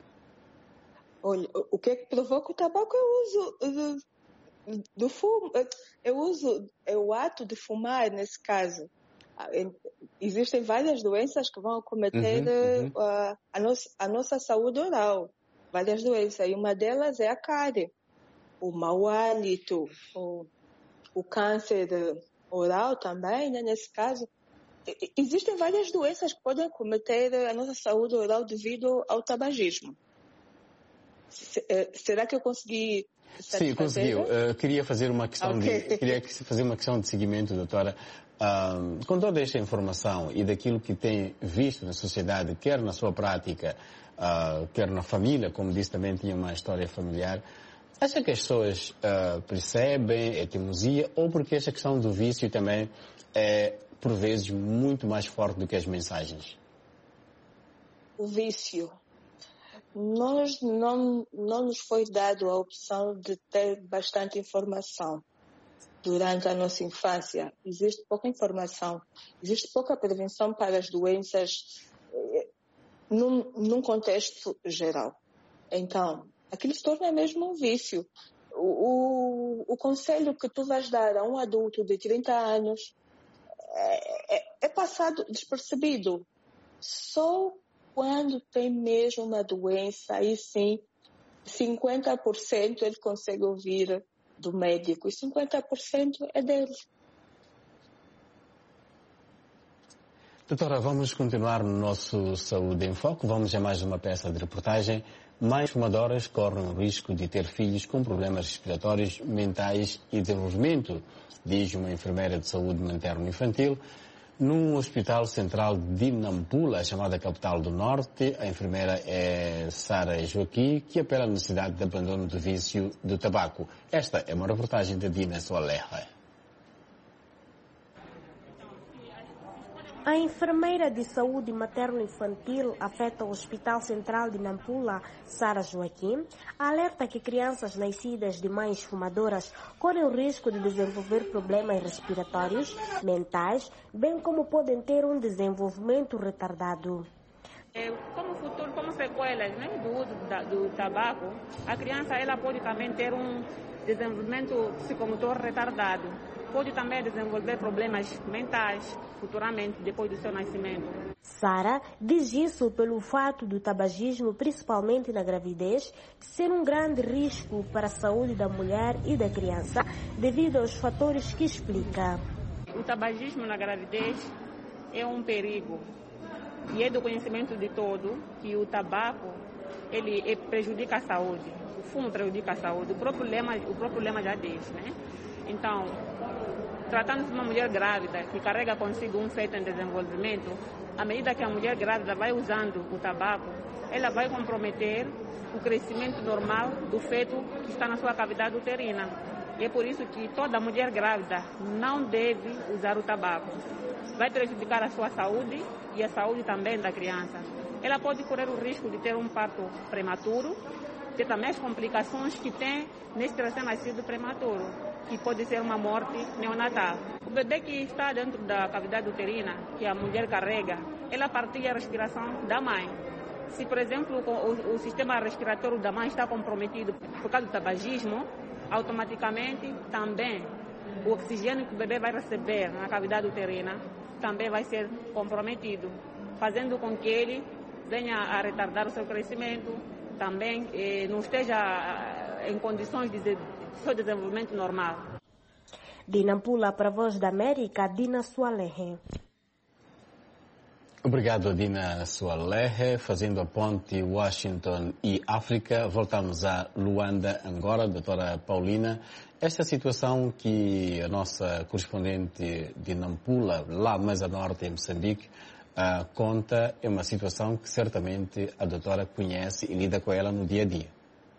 Olha, o que é que provoca o tabaco é o uso do, do fumo, é o uso, é o ato de fumar nesse caso. Existem várias doenças que vão acometer uhum, uhum. A, a, nossa, a nossa saúde oral, várias doenças, e uma delas é a cárie, o mau hálito, o, o câncer oral também, né, nesse caso. Existem várias doenças que podem acometer a nossa saúde oral devido ao tabagismo. Será que eu consegui... Sim, conseguiu. Uh, queria fazer uma questão okay. de queria fazer uma questão de seguimento, doutora. Uh, com toda esta informação e daquilo que tem visto na sociedade, quer na sua prática, uh, quer na família, como disse, também tinha uma história familiar, acha que as pessoas uh, percebem a teimosia ou porque esta questão do vício também é, por vezes, muito mais forte do que as mensagens? O vício. Nós não, não nos foi dado a opção de ter bastante informação. Durante a nossa infância, existe pouca informação, existe pouca prevenção para as doenças num, num contexto geral. Então, aquilo se torna mesmo um vício. O, o, o conselho que tu vais dar a um adulto de trinta anos é, é, é passado despercebido. Só quando tem mesmo uma doença, aí sim, cinquenta por cento ele consegue ouvir do médico e cinquenta por cento é dele. Doutora, vamos continuar no nosso Saúde em Foco. Vamos a mais uma peça de reportagem. Mais fumadoras correm o risco de ter filhos com problemas respiratórios, mentais e desenvolvimento, diz uma enfermeira de saúde materno-infantil. Num hospital central de Nampula, chamada capital do Norte, a enfermeira é Sara Joaquim, que apela à necessidade de abandono do vício do tabaco. Esta é uma reportagem de Dina Soalerra. A enfermeira de saúde materno-infantil afeta o Hospital Central de Nampula, Sara Joaquim, alerta que crianças nascidas de mães fumadoras correm o risco de desenvolver problemas respiratórios, mentais, bem como podem ter um desenvolvimento retardado. Como futuro, como sequelas, né, do uso da, do tabaco, a criança ela pode também ter um desenvolvimento psicomotor retardado. Pode também desenvolver problemas mentais futuramente, depois do seu nascimento. Sara diz isso pelo fato do tabagismo, principalmente na gravidez, ser um grande risco para a saúde da mulher e da criança, devido aos fatores que explica. O tabagismo na gravidez é um perigo. E é do conhecimento de todo que o tabaco ele prejudica a saúde. O fumo prejudica a saúde. O próprio lema, o próprio lema já diz, né? Então, tratando-se de uma mulher grávida que carrega consigo um feto em desenvolvimento, à medida que a mulher grávida vai usando o tabaco, ela vai comprometer o crescimento normal do feto que está na sua cavidade uterina. E é por isso que toda mulher grávida não deve usar o tabaco. Vai prejudicar a sua saúde e a saúde também da criança. Ela pode correr o risco de ter um parto prematuro, ter também as complicações que tem neste recém-nascido prematuro, que pode ser uma morte neonatal. O bebê que está dentro da cavidade uterina, que a mulher carrega, ela partilha a respiração da mãe. Se, por exemplo, o, o sistema respiratório da mãe está comprometido por causa do tabagismo, automaticamente também o oxigênio que o bebê vai receber na cavidade uterina também vai ser comprometido, fazendo com que ele venha a retardar o seu crescimento, também eh, não esteja eh, em condições de, de seu desenvolvimento normal. De Nampula para a Voz da América, Dina Soalerre. Obrigado, Dina Soalerre. Fazendo a ponte Washington e África, voltamos a Luanda, Angola. Doutora Paulina, esta situação que a nossa correspondente de Nampula, lá mais a norte, em Moçambique, uh, conta, é uma situação que certamente a doutora conhece e lida com ela no dia a dia.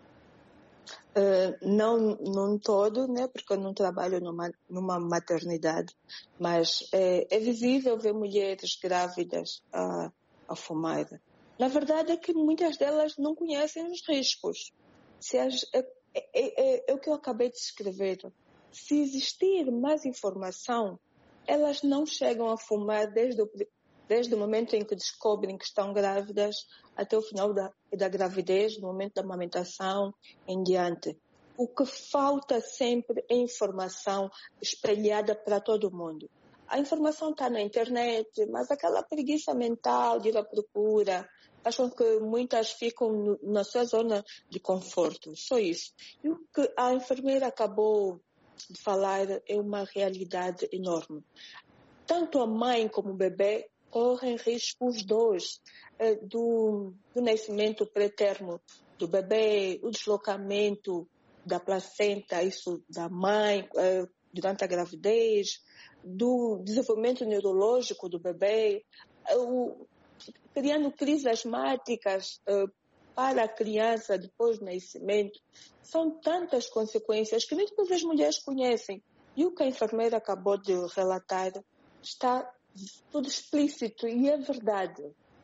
Uh, não, não todo, né, porque eu não trabalho numa, numa maternidade, mas é, é visível ver mulheres grávidas a, a fumar. Na verdade é que muitas delas não conhecem os riscos. Se as, é, é, é, é o que eu acabei de escrever. Se existir mais informação, elas não chegam a fumar desde o, desde o momento em que descobrem que estão grávidas até o final da, da gravidez, no momento da amamentação em diante. O que falta sempre é informação espalhada para todo mundo. A informação está na internet, mas aquela preguiça mental de ir à procura, acham que muitas ficam no, na sua zona de conforto, só isso. E o que a enfermeira acabou de falar é uma realidade enorme. Tanto a mãe como o bebê correm risco os dois, eh, do, do nascimento pré-termo do bebê, o deslocamento da placenta, isso da mãe, eh, durante a gravidez, do desenvolvimento neurológico do bebê, o, criando crises asmáticas uh, para a criança depois do nascimento. São tantas consequências que nem todas as mulheres conhecem. E o que a enfermeira acabou de relatar está tudo explícito e é verdade.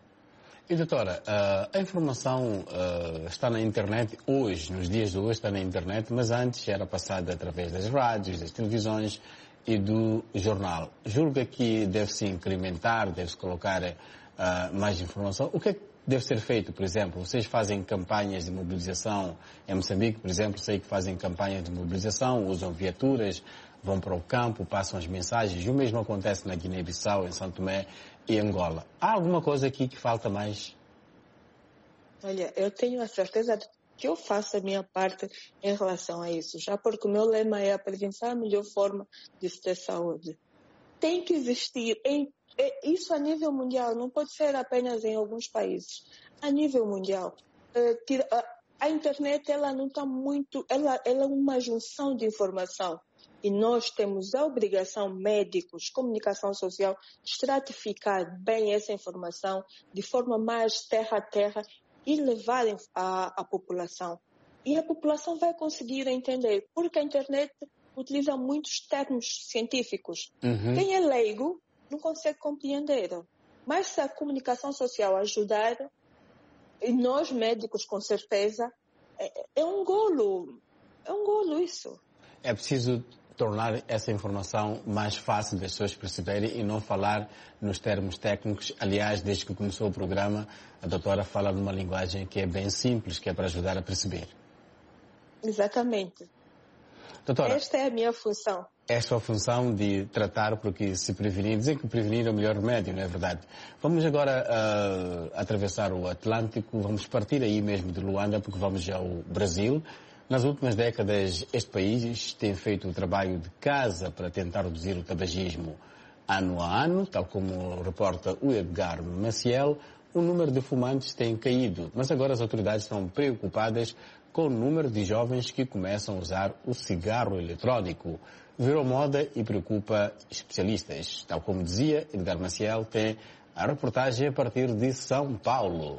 E doutora, a informação uh, está na internet hoje, nos dias de hoje está na internet, mas antes era passada através das rádios, das televisões e do jornal. Julga que deve-se incrementar, deve-se colocar uh, mais informação. O que é que deve ser feito, por exemplo? Vocês fazem campanhas de mobilização em Moçambique, por exemplo, sei que fazem campanhas de mobilização, usam viaturas, vão para o campo, passam as mensagens. O mesmo acontece na Guiné-Bissau, em São Tomé e Angola. Há alguma coisa aqui que falta mais? Olha, eu tenho a certeza de que eu faço a minha parte em relação a isso, já porque o meu lema é a prevenção é a melhor forma de se ter saúde. Tem que existir, em, é, isso a nível mundial, não pode ser apenas em alguns países, a nível mundial. É, tira, a, a internet, ela não está muito, ela, ela é uma junção de informação. E nós temos a obrigação, médicos, comunicação social, de estratificar bem essa informação de forma mais terra a terra e levar a, a população. E a população vai conseguir entender, porque a internet utiliza muitos termos científicos. Uhum. Quem é leigo não consegue compreender. Mas se a comunicação social ajudar, e nós médicos com certeza, é, é um golo, é um golo isso. É preciso tornar essa informação mais fácil das pessoas perceberem e não falar nos termos técnicos. Aliás, desde que começou o programa, a doutora fala numa linguagem que é bem simples, que é para ajudar a perceber. Exatamente. Doutora, esta é a minha função. É a sua função de tratar, porque se prevenir, dizer que prevenir é o melhor remédio, não é verdade? Vamos agora uh, atravessar o Atlântico, vamos partir aí mesmo de Luanda, porque vamos ao Brasil. Nas últimas décadas, este país tem feito o trabalho de casa para tentar reduzir o tabagismo. Ano a ano, tal como reporta o Edgar Maciel, o número de fumantes tem caído, mas agora as autoridades estão preocupadas com o número de jovens que começam a usar o cigarro eletrônico. Virou moda e preocupa especialistas. Tal como dizia, Edgar Maciel tem a reportagem a partir de São Paulo.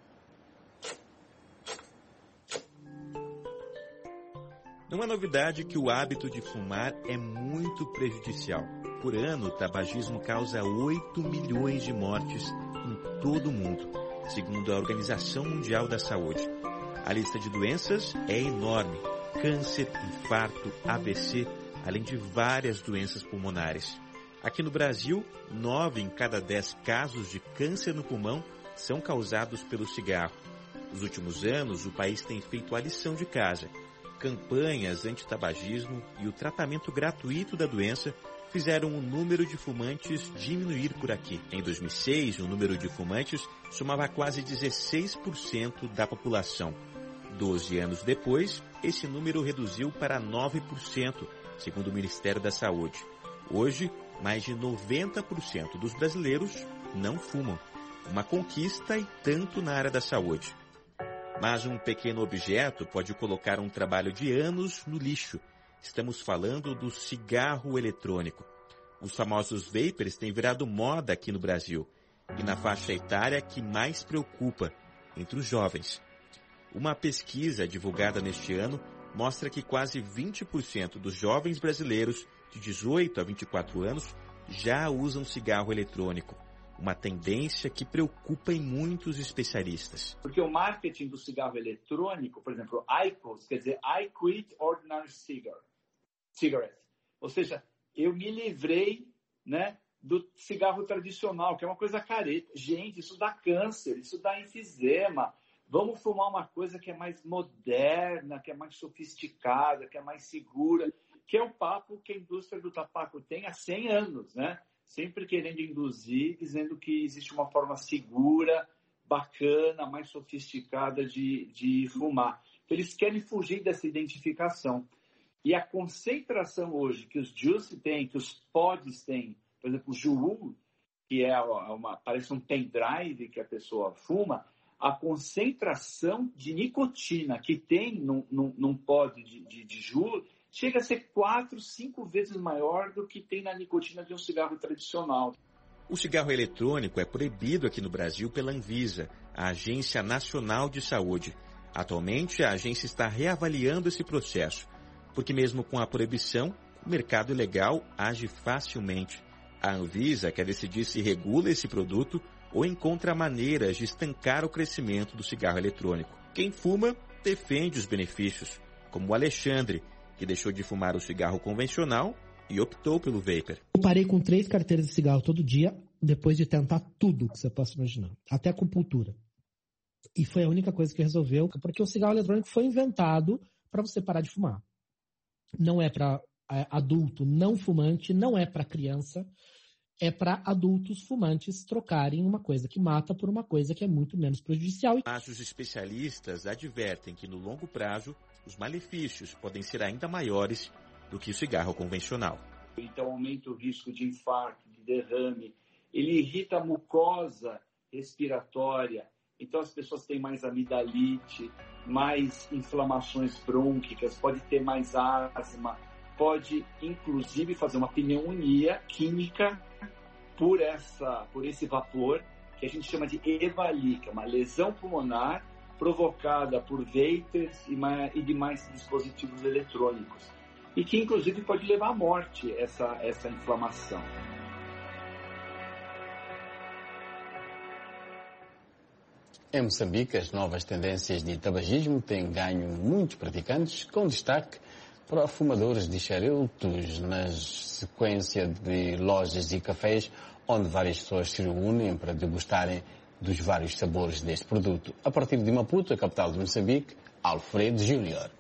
Não é novidade que o hábito de fumar é muito prejudicial. Por ano, o tabagismo causa oito milhões de mortes em todo o mundo, segundo a Organização Mundial da Saúde. A lista de doenças é enorme: câncer, infarto, A V C, além de várias doenças pulmonares. Aqui no Brasil, nove em cada dez casos de câncer no pulmão são causados pelo cigarro. Nos últimos anos, o país tem feito a lição de casa. Campanhas anti-tabagismo e o tratamento gratuito da doença fizeram o número de fumantes diminuir por aqui. Em dois mil e seis, o número de fumantes somava quase dezesseis por cento da população. Doze anos depois, esse número reduziu para nove por cento, segundo o Ministério da Saúde. Hoje, mais de noventa por cento dos brasileiros não fumam. Uma conquista e tanto na área da saúde. Mas um pequeno objeto pode colocar um trabalho de anos no lixo. Estamos falando do cigarro eletrônico. Os famosos vapers têm virado moda aqui no Brasil e na faixa etária que mais preocupa, entre os jovens. Uma pesquisa divulgada neste ano mostra que quase vinte por cento dos jovens brasileiros de dezoito a vinte e quatro anos já usam cigarro eletrônico. Uma tendência que preocupa em muitos especialistas. Porque o marketing do cigarro eletrônico, por exemplo, I Q O S, quer dizer, I quit ordinary cigarette. cigarette. Ou seja, eu me livrei, né, do cigarro tradicional, que é uma coisa careta. Gente, isso dá câncer, isso dá enfisema. Vamos fumar uma coisa que é mais moderna, que é mais sofisticada, que é mais segura, que é o papo que a indústria do tabaco tem há cem anos, né? Sempre querendo induzir, dizendo que existe uma forma segura, bacana, mais sofisticada de, de fumar. Eles querem fugir dessa identificação. E a concentração hoje que os juice têm, que os pods têm, por exemplo, o Juul, que é uma, parece um pendrive que a pessoa fuma, a concentração de nicotina que tem num, num, num pod de, de, de Juul chega a ser quatro, cinco vezes maior do que tem na nicotina de um cigarro tradicional. O cigarro eletrônico é proibido aqui no Brasil pela Anvisa, a Agência Nacional de Saúde. Atualmente, a agência está reavaliando esse processo, porque mesmo com a proibição, o mercado ilegal age facilmente. A Anvisa quer decidir se regula esse produto ou encontra maneiras de estancar o crescimento do cigarro eletrônico. Quem fuma defende os benefícios, como o Alexandre, que deixou de fumar o cigarro convencional e optou pelo vapor. Eu parei com três carteiras de cigarro todo dia, depois de tentar tudo que você possa imaginar, até acupuntura. E foi a única coisa que resolveu, porque o cigarro eletrônico foi inventado para você parar de fumar. Não é para adulto não fumante, não é para criança, é para adultos fumantes trocarem uma coisa que mata por uma coisa que é muito menos prejudicial. Mas os especialistas advertem que no longo prazo, os malefícios podem ser ainda maiores do que o cigarro convencional. Então aumenta o risco de infarto, de derrame, ele irrita a mucosa respiratória, então as pessoas têm mais amidalite, mais inflamações brônquicas, pode ter mais asma, pode inclusive fazer uma pneumonia química por, essa, por esse vapor, que a gente chama de EVALI, que é uma lesão pulmonar provocada por vapers e demais dispositivos eletrônicos, e que inclusive pode levar à morte essa, essa inflamação. Em Moçambique, as novas tendências de tabagismo têm ganho muitos praticantes, com destaque para fumadores de charutos, na sequência de lojas e cafés, onde várias pessoas se reúnem para degustarem dos vários sabores deste produto. A partir de Maputo, a capital de Moçambique, Alfredo Júnior.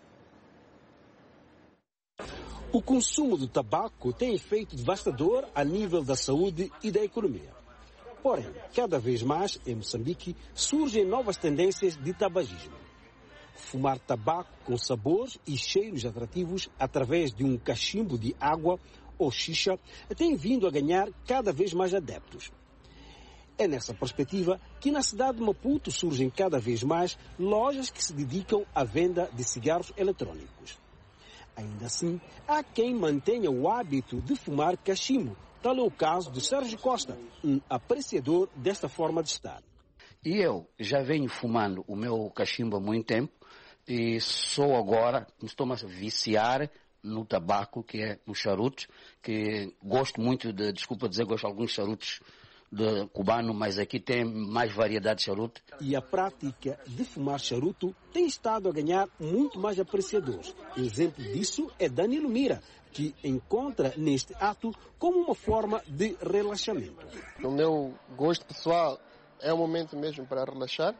O consumo do tabaco tem efeito devastador a nível da saúde e da economia. Porém, cada vez mais, em Moçambique, surgem novas tendências de tabagismo. Fumar tabaco com sabores e cheiros atrativos através de um cachimbo de água ou xixa tem vindo a ganhar cada vez mais adeptos. É nessa perspectiva que na cidade de Maputo surgem cada vez mais lojas que se dedicam à venda de cigarros eletrônicos. Ainda assim, há quem mantenha o hábito de fumar cachimbo. Tal é o caso de Sérgio Costa, um apreciador desta forma de estar. E eu já venho fumando o meu cachimbo há muito tempo e só agora estou-me a viciar no tabaco, que é no charuto, que gosto muito de, desculpa dizer, gosto de alguns charutos de cubano, mas aqui tem mais variedade de charuto. E a prática de fumar charuto tem estado a ganhar muito mais apreciadores. Exemplo disso é Danilo Mira, que encontra neste ato como uma forma de relaxamento. No meu gosto pessoal, é um momento mesmo para relaxar,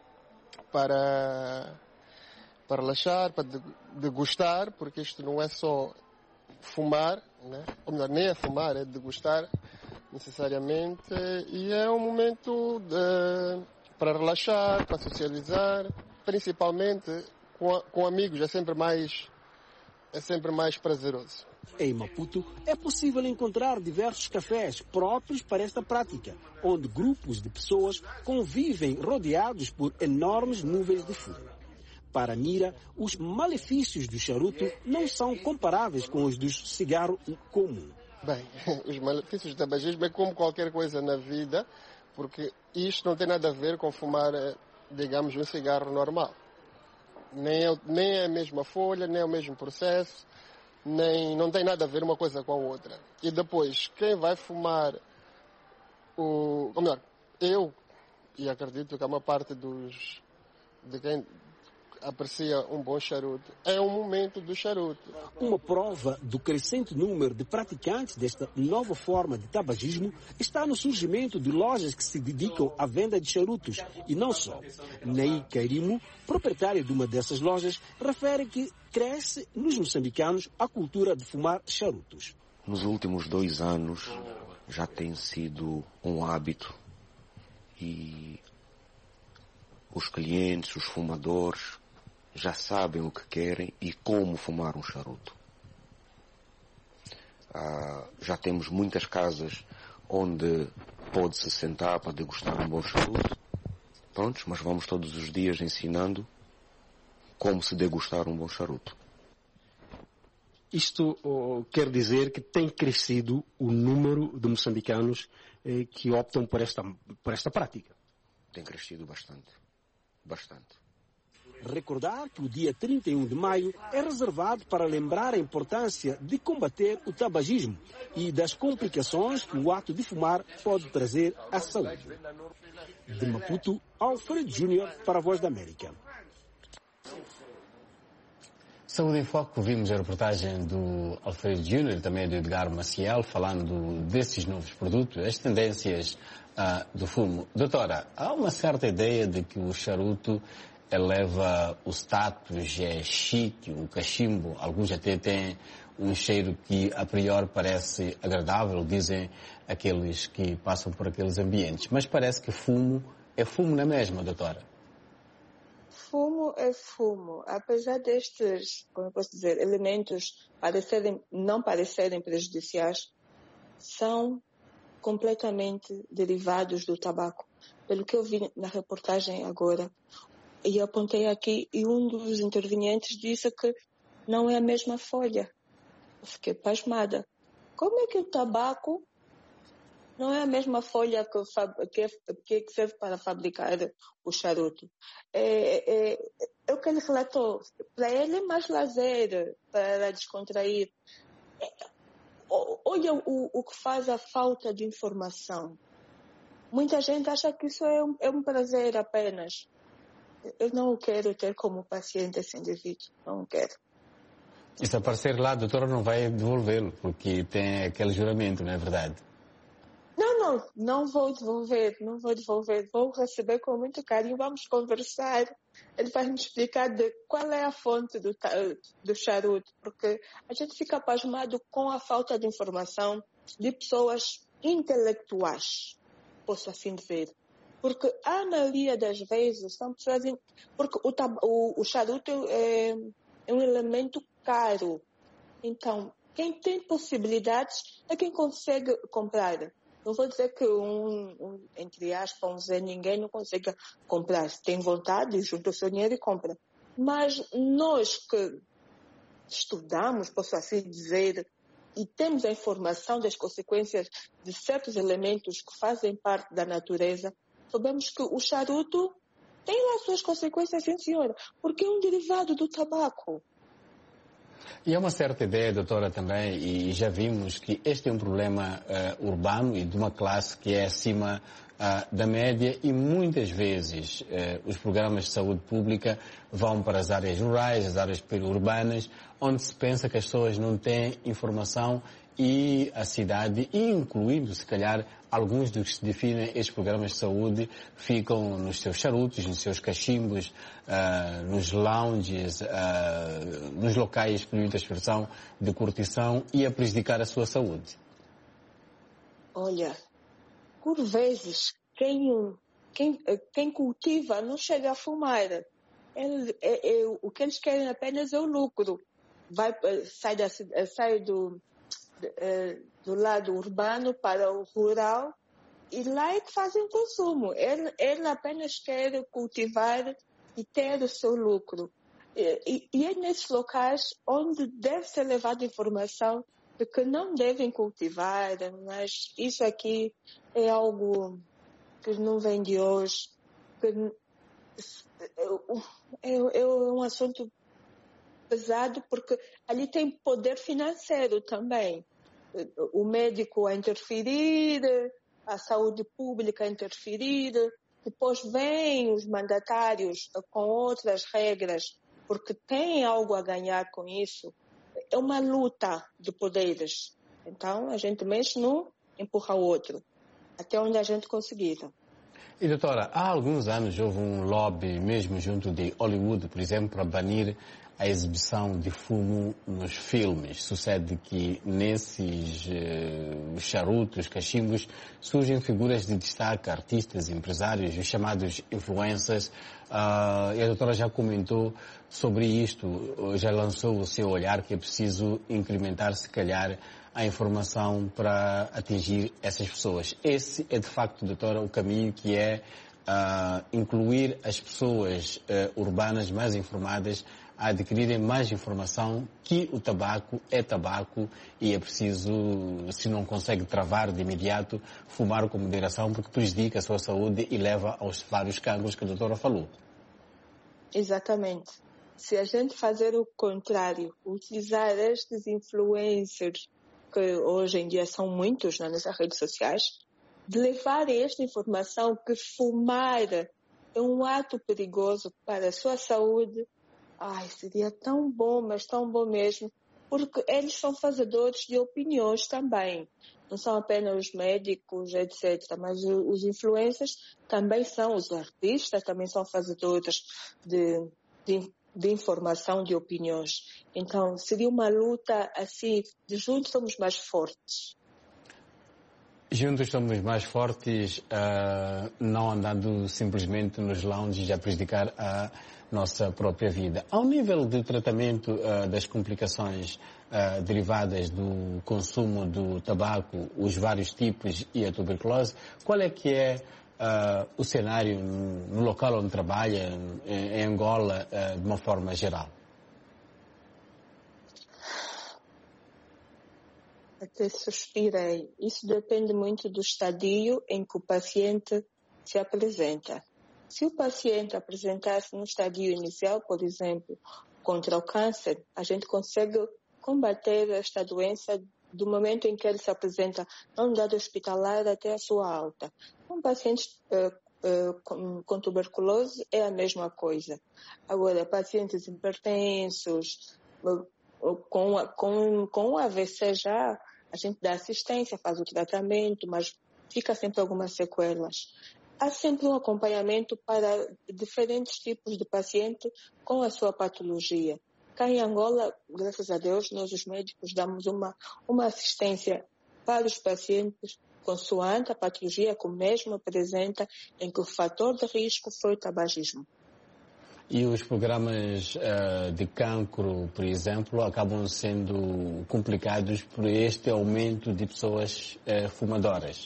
para, para relaxar, para degustar, porque isto não é só fumar, né? Ou melhor, nem é fumar, é degustar necessariamente, e é um momento de, para relaxar, para socializar, principalmente com, com amigos, é sempre mais, é sempre mais prazeroso. Em Maputo, é possível encontrar diversos cafés próprios para esta prática, onde grupos de pessoas convivem rodeados por enormes nuvens de fumo. Para Mira, os malefícios do charuto não são comparáveis com os do cigarro comum. Bem, os malefícios do tabagismo é como qualquer coisa na vida, porque isto não tem nada a ver com fumar, digamos, um cigarro normal. Nem é, nem é a mesma folha, nem é o mesmo processo, nem, não tem nada a ver uma coisa com a outra. E depois, quem vai fumar, o, ou melhor, eu, e acredito que a maior parte dos, de quem aprecia um bom charuto, é um momento do charuto. Uma prova do crescente número de praticantes desta nova forma de tabagismo está no surgimento de lojas que se dedicam à venda de charutos, e não só. Ney Cairimo, proprietário de uma dessas lojas, refere que cresce nos moçambicanos a cultura de fumar charutos. Nos últimos dois anos já tem sido um hábito e os clientes, os fumadores, já sabem o que querem e como fumar um charuto. Ah, já temos muitas casas onde pode-se sentar para degustar um bom charuto. Prontos, mas vamos todos os dias ensinando como se degustar um bom charuto. Isto oh, quer dizer que tem crescido o número de moçambicanos eh, que optam por esta, por esta prática. Tem crescido bastante. Bastante. Recordar que o dia trinta e um de maio é reservado para lembrar a importância de combater o tabagismo e das complicações que o ato de fumar pode trazer à saúde. De Maputo, Alfredo Júnior para a Voz da América. Saúde em Foco, vimos a reportagem do Alfredo Júnior e também do Edgar Maciel falando desses novos produtos, as tendências uh, do fumo. Doutora, há uma certa ideia de que o charuto eleva o status, é chique, o cachimbo, alguns até têm um cheiro que a priori parece agradável, dizem aqueles que passam por aqueles ambientes. Mas parece que fumo é fumo na mesma, doutora. Fumo é fumo. Apesar destes, como eu posso dizer, elementos parecerem, não parecerem prejudiciais, são completamente derivados do tabaco. Pelo que eu vi na reportagem agora, e apontei aqui, e um dos intervenientes disse que não é a mesma folha. Eu fiquei pasmada. Como é que o tabaco não é a mesma folha que, que, que serve para fabricar o charuto? É, é, é o que ele relatou. Para ele é mais lazer, para descontrair. É, olha o, o que faz a falta de informação. Muita gente acha que isso é um, é um prazer apenas. Eu não quero ter como paciente esse indivíduo, não quero. E se aparecer lá, a doutora não vai devolvê-lo, porque tem aquele juramento, não é verdade? Não, não, não vou devolver, não vou devolver. Vou receber com muito carinho, vamos conversar. Ele vai me explicar de qual é a fonte do, do charuto, porque a gente fica pasmado com a falta de informação de pessoas intelectuais, posso assim dizer. Porque a maioria das vezes são pessoas... In... Porque o, tab... o, o charuto é, é um elemento caro. Então, quem tem possibilidades é quem consegue comprar. Não vou dizer que um, um entre aspas, um Zé Ninguém não consegue comprar. Se tem vontade, junta o seu dinheiro e compra. Mas nós que estudamos, posso assim dizer, e temos a informação das consequências de certos elementos que fazem parte da natureza, sabemos que o charuto tem lá suas consequências, sim senhora, porque é um derivado do tabaco. E há uma certa ideia, doutora, também, e já vimos que este é um problema uh, urbano e de uma classe que é acima uh, da média, e muitas vezes uh, os programas de saúde pública vão para as áreas rurais, as áreas periurbanas, onde se pensa que as pessoas não têm informação, e a cidade, incluindo, se calhar, alguns dos que se definem estes programas de saúde, ficam nos seus charutos, nos seus cachimbos, uh, nos lounges, uh, nos locais, permite a expressão, de curtição, e a prejudicar a sua saúde. Olha, por vezes, quem, quem, quem cultiva não chega a fumar. Ele, é, é, o que eles querem apenas é o lucro. Vai, sai, da, sai do... do lado urbano para o rural, e lá é que fazem consumo. Ele, ele apenas quer cultivar e ter o seu lucro. E, e é nesses locais onde deve ser levada informação de que não devem cultivar, mas isso aqui é algo que não vem de hoje, que é, é um assunto pesado, porque ali tem poder financeiro também. O médico a interferir, a saúde pública a interferir, depois vêm os mandatários com outras regras, porque têm algo a ganhar com isso. É uma luta de poderes. Então, a gente mexe num, empurra o outro, até onde a gente conseguir. E, doutora, há alguns anos houve um lobby, mesmo junto de Hollywood, por exemplo, para banir a exibição de fumo nos filmes. Sucede que nesses uh, charutos, cachimbos, surgem figuras de destaque, artistas, empresários, os chamados influencers. Uh, e a doutora já comentou sobre isto, já lançou o seu olhar que é preciso incrementar, se calhar, a informação para atingir essas pessoas. Esse é, de facto, doutora, o caminho que é uh, incluir as pessoas uh, urbanas mais informadas a adquirirem mais informação que o tabaco é tabaco e é preciso, se não consegue travar de imediato, fumar com moderação porque prejudica a sua saúde e leva aos vários cancros que a doutora falou. Exatamente. Se a gente fazer o contrário, utilizar estes influencers, que hoje em dia são muitos nas redes sociais, de levar esta informação que fumar é um ato perigoso para a sua saúde, ai, seria tão bom, mas tão bom mesmo, porque eles são fazedores de opiniões também. Não são apenas os médicos, etcétera, mas os influencers também são, os artistas também são fazedores de, de, de informação, de opiniões. Então, seria uma luta assim, de juntos somos mais fortes. Juntos somos mais fortes, uh, não andando simplesmente nos lounges a prejudicar a nossa própria vida. Ao nível de tratamento uh, das complicações uh, derivadas do consumo do tabaco, os vários tipos e a tuberculose, qual é que é uh, o cenário no local onde trabalha, em, em Angola, uh, de uma forma geral? Até suspirei. Isso depende muito do estadio em que o paciente se apresenta. Se o paciente apresentar-se no estadio inicial, por exemplo, contra o câncer, a gente consegue combater esta doença do momento em que ele se apresenta na unidade hospitalar até a sua alta. Um paciente uh, uh, com, com tuberculose é a mesma coisa. Agora, pacientes hipertensos, uh, com, com, com A V C já, a gente dá assistência, faz o tratamento, mas fica sempre algumas sequelas. Há sempre um acompanhamento para diferentes tipos de paciente com a sua patologia. Cá em Angola, graças a Deus, nós os médicos damos uma, uma assistência para os pacientes consoante a patologia que o mesmo apresenta, em que o fator de risco foi o tabagismo. E os programas uh, de cancro, por exemplo, acabam sendo complicados por este aumento de pessoas uh, fumadoras?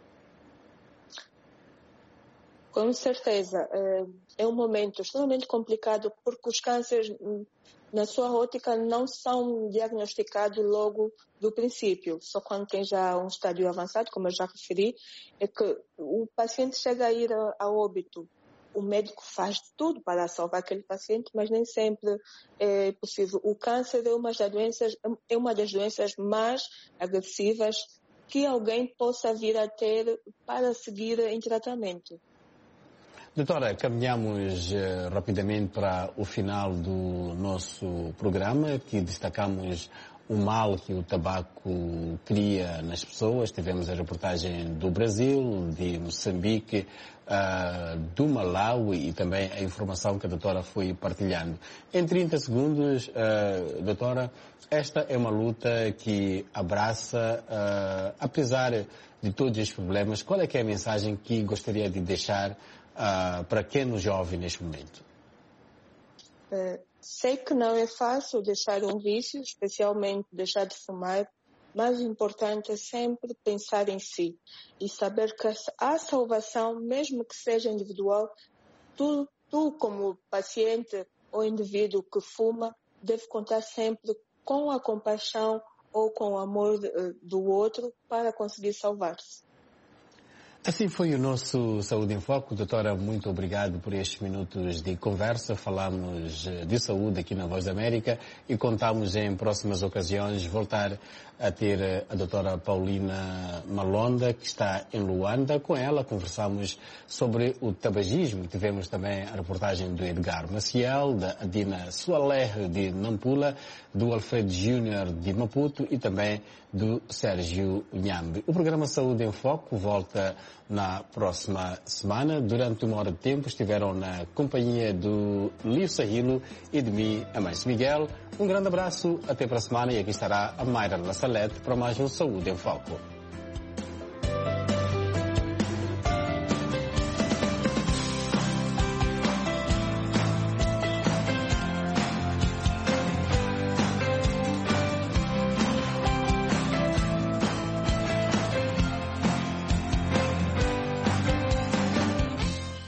Com certeza. É um momento extremamente complicado porque os cânceres, na sua ótica, não são diagnosticados logo do princípio. Só quando tem já um estádio avançado, como eu já referi, é que o paciente chega a ir a óbito. O médico faz tudo para salvar aquele paciente, mas nem sempre é possível. O câncer é uma das doenças, é uma das doenças mais agressivas que alguém possa vir a ter para seguir em tratamento. Doutora, caminhamos uh, rapidamente para o final do nosso programa, que destacamos o mal que o tabaco cria nas pessoas. Tivemos a reportagem do Brasil, de Moçambique, uh, do Malawi e também a informação que a doutora foi partilhando. Em trinta segundos, uh, doutora, esta é uma luta que abraça, uh, apesar de todos os problemas, qual é que é a mensagem que gostaria de deixar Uh, para quem nos jovem neste momento? Uh, sei que não é fácil deixar um vício, especialmente deixar de fumar, mas o importante é sempre pensar em si e saber que há salvação, mesmo que seja individual. Tu, tu como paciente ou indivíduo que fuma, deve contar sempre com a compaixão ou com o amor uh, do outro para conseguir salvar-se. Assim foi o nosso Saúde em Foco. Doutora, muito obrigado por estes minutos de conversa. Falamos de saúde aqui na Voz da América e contamos em próximas ocasiões voltar a ter a doutora Paulina Malonda, que está em Luanda. Com ela conversamos sobre o tabagismo. Tivemos também a reportagem do Edgar Maciel, da Adina Sualer de Nampula, do Alfredo Júnior de Maputo e também do Sérgio Nhambe. O programa Saúde em Foco volta na próxima semana. Durante uma hora de tempo estiveram na companhia do Lio Sahilo e de mim, Amâncio Miguel. Um grande abraço, até para a semana e aqui estará a Mayra La Salete para mais um Saúde em Foco.